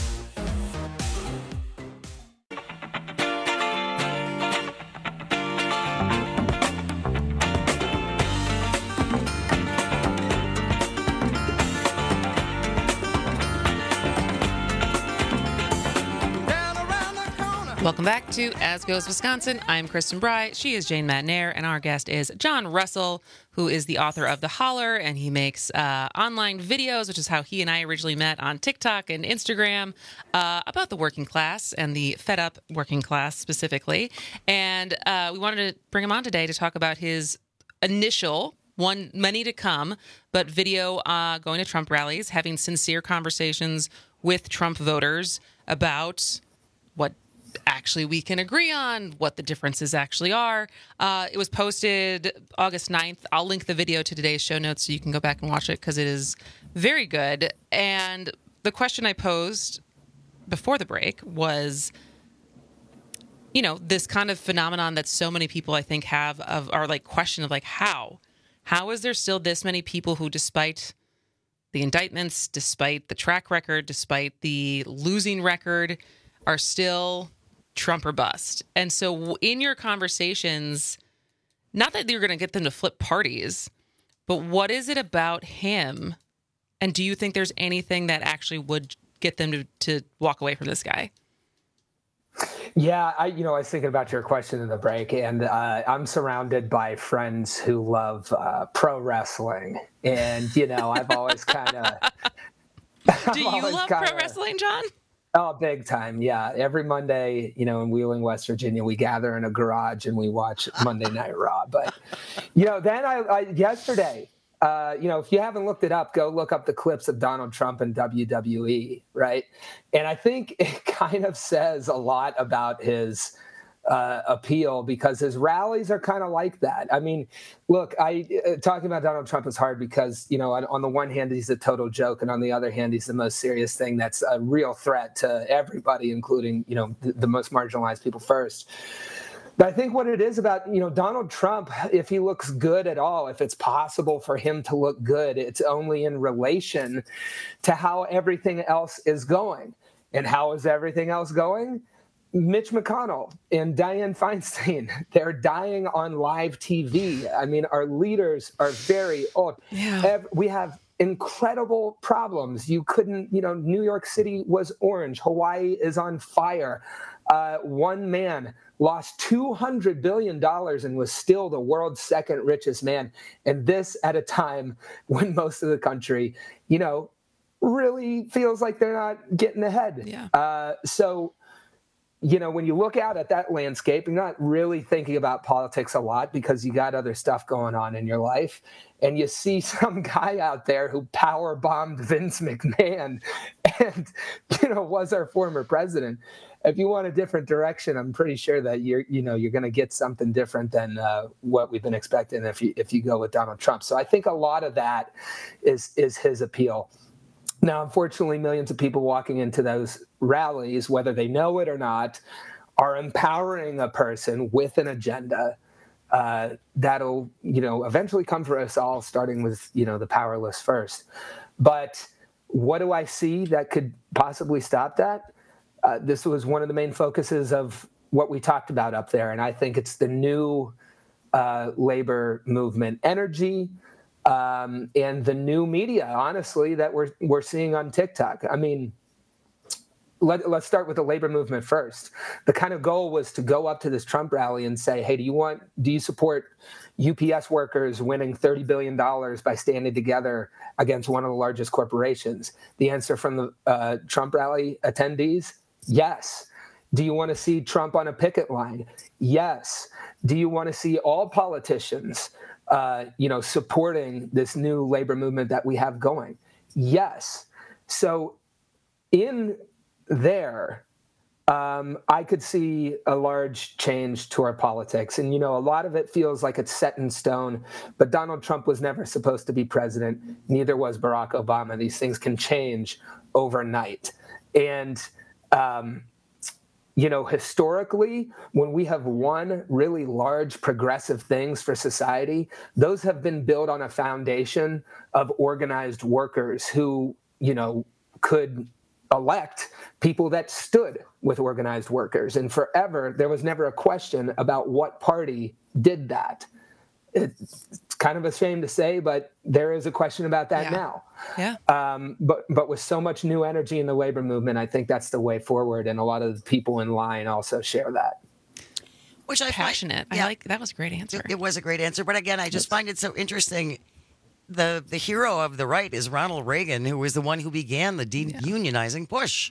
Welcome back to As Goes Wisconsin. I'm Kristen Bry. She is Jane Madnair, and our guest is John Russell, who is the author of The Holler, and he makes uh, online videos, which is how he and I originally met on TikTok and Instagram, uh, about the working class and the fed up working class specifically. And uh, we wanted to bring him on today to talk about his initial, one, many to come, but video uh, going to Trump rallies, having sincere conversations with Trump voters about what actually we can agree on, what the differences actually are. Uh, it was posted August ninth. I'll link the video to today's show notes so you can go back and watch it because it is very good. And the question I posed before the break was, you know, this kind of phenomenon that so many people I think have of are like question of like how? How is there still this many people who, despite the indictments, despite the track record, despite the losing record, are still Trump or bust? And so in your conversations, not that you're going to get them to flip parties, but what is it about him? And do you think there's anything that actually would get them to, to walk away from this guy? Yeah, I, you know, I was thinking about your question in the break, and uh, I'm surrounded by friends who love uh, pro wrestling. And, you know, I've always kind of... Do you love kinda, pro wrestling, John? Oh, big time. Yeah. Every Monday, you know, in Wheeling, West Virginia, we gather in a garage and we watch Monday Night Raw. But, you know, then I, I yesterday, uh, you know, if you haven't looked it up, go look up the clips of Donald Trump in W W E. Right. And I think it kind of says a lot about his uh, appeal, because his rallies are kind of like that. I mean, look, I uh, talking about Donald Trump is hard because, you know, on, on the one hand, he's a total joke. And on the other hand, he's the most serious thing that's a real threat to everybody, including, you know, the, the most marginalized people first. But I think what it is about, you know, Donald Trump, if he looks good at all, if it's possible for him to look good, it's only in relation to how everything else is going. And how is everything else going? Mitch McConnell and Dianne Feinstein, they're dying on live T V. I mean, our leaders are very old. Yeah. We have incredible problems. You couldn't, you know, New York City was orange. Hawaii is on fire. Uh, one man lost two hundred billion dollars and was still the world's second richest man. And this at a time when most of the country, you know, really feels like they're not getting ahead. Yeah. Uh, so, you know, when you look out at that landscape, you're not really thinking about politics a lot because you got other stuff going on in your life. And you see some guy out there who power bombed Vince McMahon and, you know, was our former president. If you want a different direction, I'm pretty sure that you're, you know, you're going to get something different than uh, what we've been expecting if you if you go with Donald Trump. So I think a lot of that is is his appeal. Now, unfortunately, millions of people walking into those rallies, whether they know it or not, are empowering a person with an agenda uh, that'll, you know, eventually come for us all, starting with, you know, the powerless first. But what do I see that could possibly stop that? Uh, this was one of the main focuses of what we talked about up there, and I think it's the new uh, labor movement energy um, and the new media, honestly, that we're we're seeing on TikTok. I mean, let, let's start with the labor movement first. The kind of goal was to go up to this Trump rally and say, hey, do you want, do you support U P S workers winning thirty billion dollars by standing together against one of the largest corporations? The answer from the uh, Trump rally attendees, yes. Do you want to see Trump on a picket line? Yes. Do you want to see all politicians, uh, you know, supporting this new labor movement that we have going? Yes. So in there, um, I could see a large change to our politics. And, you know, a lot of it feels like it's set in stone, but Donald Trump was never supposed to be president. Neither was Barack Obama. These things can change overnight. And, um, you know, historically, when we have won really large progressive things for society, those have been built on a foundation of organized workers who, you know, could elect people that stood with organized workers. And forever, there was never a question about what party did that. It's kind of a shame to say, but there is a question about that yeah. now. Yeah. Um, but but with so much new energy in the labor movement, I think that's the way forward. And a lot of the people in line also share that. Which I Passionate. Find, yeah, I like that was a great answer. It, it was a great answer. But again, I just find it so interesting. The the hero of the right is Ronald Reagan, who was the one who began the de-unionizing push.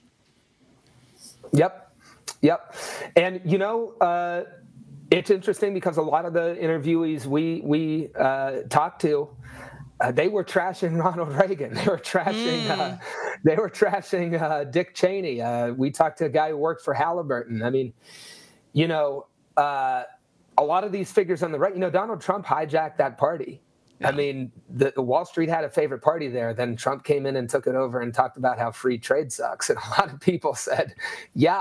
Yep. Yep. And, you know, uh, it's interesting because a lot of the interviewees we we uh, talked to, uh, they were trashing Ronald Reagan. They were trashing. Mm. Uh, they were trashing uh, Dick Cheney. Uh, we talked to a guy who worked for Halliburton. I mean, you know, uh, a lot of these figures on the right. You know, Donald Trump hijacked that party. Yeah. I mean, the, the Wall Street had a favorite party there. Then Trump came in and took it over and talked about how free trade sucks. And a lot of people said, "Yeah."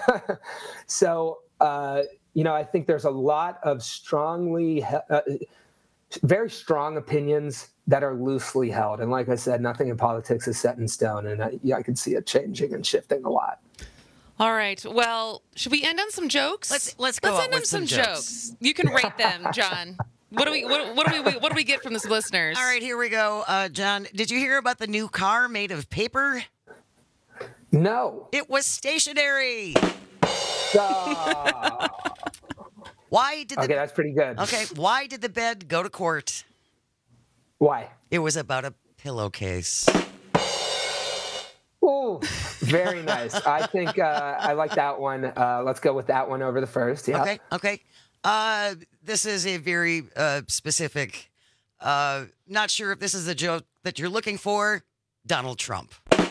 so. Uh, You know, I think there's a lot of strongly, uh, very strong opinions that are loosely held. And like I said, nothing in politics is set in stone. And I, yeah, I can see it changing and shifting a lot. All right. Well, should we end on some jokes? Let's let's go let's out end with on some, some jokes. jokes. You can rate them, John. What do we what, what do we what do we get from the listeners? All right, here we go, uh, John. Did you hear about the new car made of paper? No. It was stationary. Uh, Why did the, okay, that's pretty good. Okay, why did the bed go to court? Why? It was about a pillowcase. Oh, very nice. I think uh, I like that one. Uh, let's go with that one over the first. Yeah. Okay. Okay. Uh, this is a very uh, specific. Uh, not sure if this is the joke that you're looking for. Donald Trump.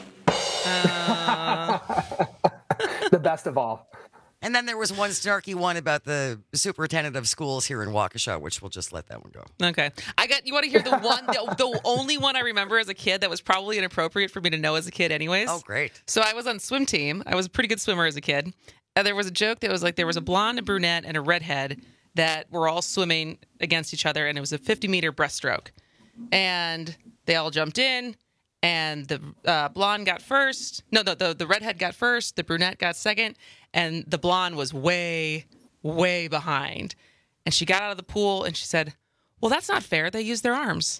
Uh... the best of all. And then there was one snarky one about the superintendent of schools here in Waukesha, which we'll just let that one go. Okay. I got. You want to hear the one, the, the only one I remember as a kid that was probably inappropriate for me to know as a kid anyways? Oh, great. So I was on swim team. I was a pretty good swimmer as a kid. And there was a joke that was like there was a blonde, a brunette, and a redhead that were all swimming against each other, and it was a fifty meter breaststroke. And they all jumped in. And the uh, blonde got first. No, the, the the redhead got first. The brunette got second. And the blonde was way, way behind. And she got out of the pool and she said, well, that's not fair. They use their arms.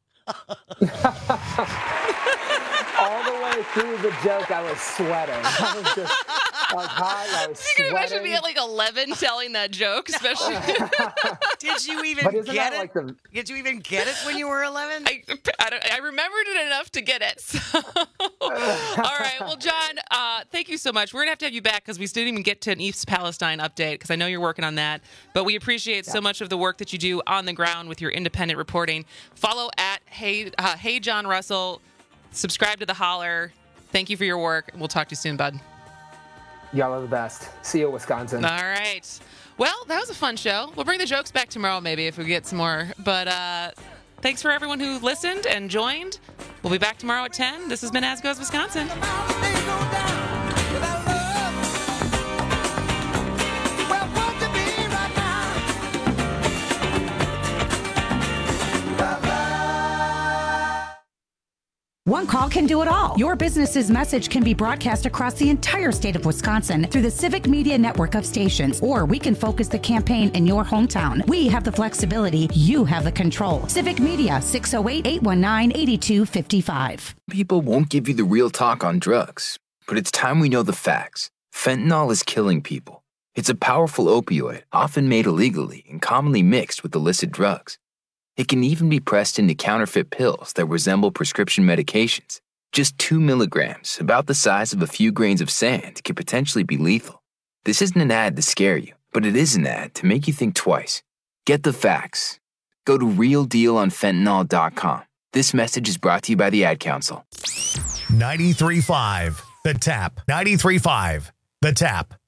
All the way through the joke, I was sweating. I was just, I was hot, I was You can sweating. imagine me at like eleven telling that joke, especially. Did you even But isn't get that it? like the- Did you even get it when you were eleven? I, I, don't- I remembered it enough to get it. So. All right. Well, John, uh, thank you so much. We're going to have to have you back because we didn't even get to an East Palestine update because I know you're working on that. But we appreciate so much of the work that you do on the ground with your independent reporting. Follow at Hey, uh, hey John Russell. Subscribe to The Holler. Thank you for your work. We'll talk to you soon, bud. Y'all are the best. See you, Wisconsin. All right. Well, that was a fun show. We'll bring the jokes back tomorrow maybe if we get some more. But uh, thanks for everyone who listened and joined. We'll be back tomorrow at ten. This has been As Goes Wisconsin. One call can do it all. Your business's message can be broadcast across the entire state of Wisconsin through the Civic Media network of stations, or we can focus the campaign in your hometown. We have the flexibility. You have the control. Civic Media, six oh eight, eight one nine, eight two five five. People won't give you the real talk on drugs, but it's time we know the facts. Fentanyl is killing people. It's a powerful opioid, often made illegally and commonly mixed with illicit drugs. It can even be pressed into counterfeit pills that resemble prescription medications. Just two milligrams, about the size of a few grains of sand, can potentially be lethal. This isn't an ad to scare you, but it is an ad to make you think twice. Get the facts. Go to real deal on fentanyl dot com. This message is brought to you by the Ad Council. ninety-three point five The Tap. ninety-three point five The Tap.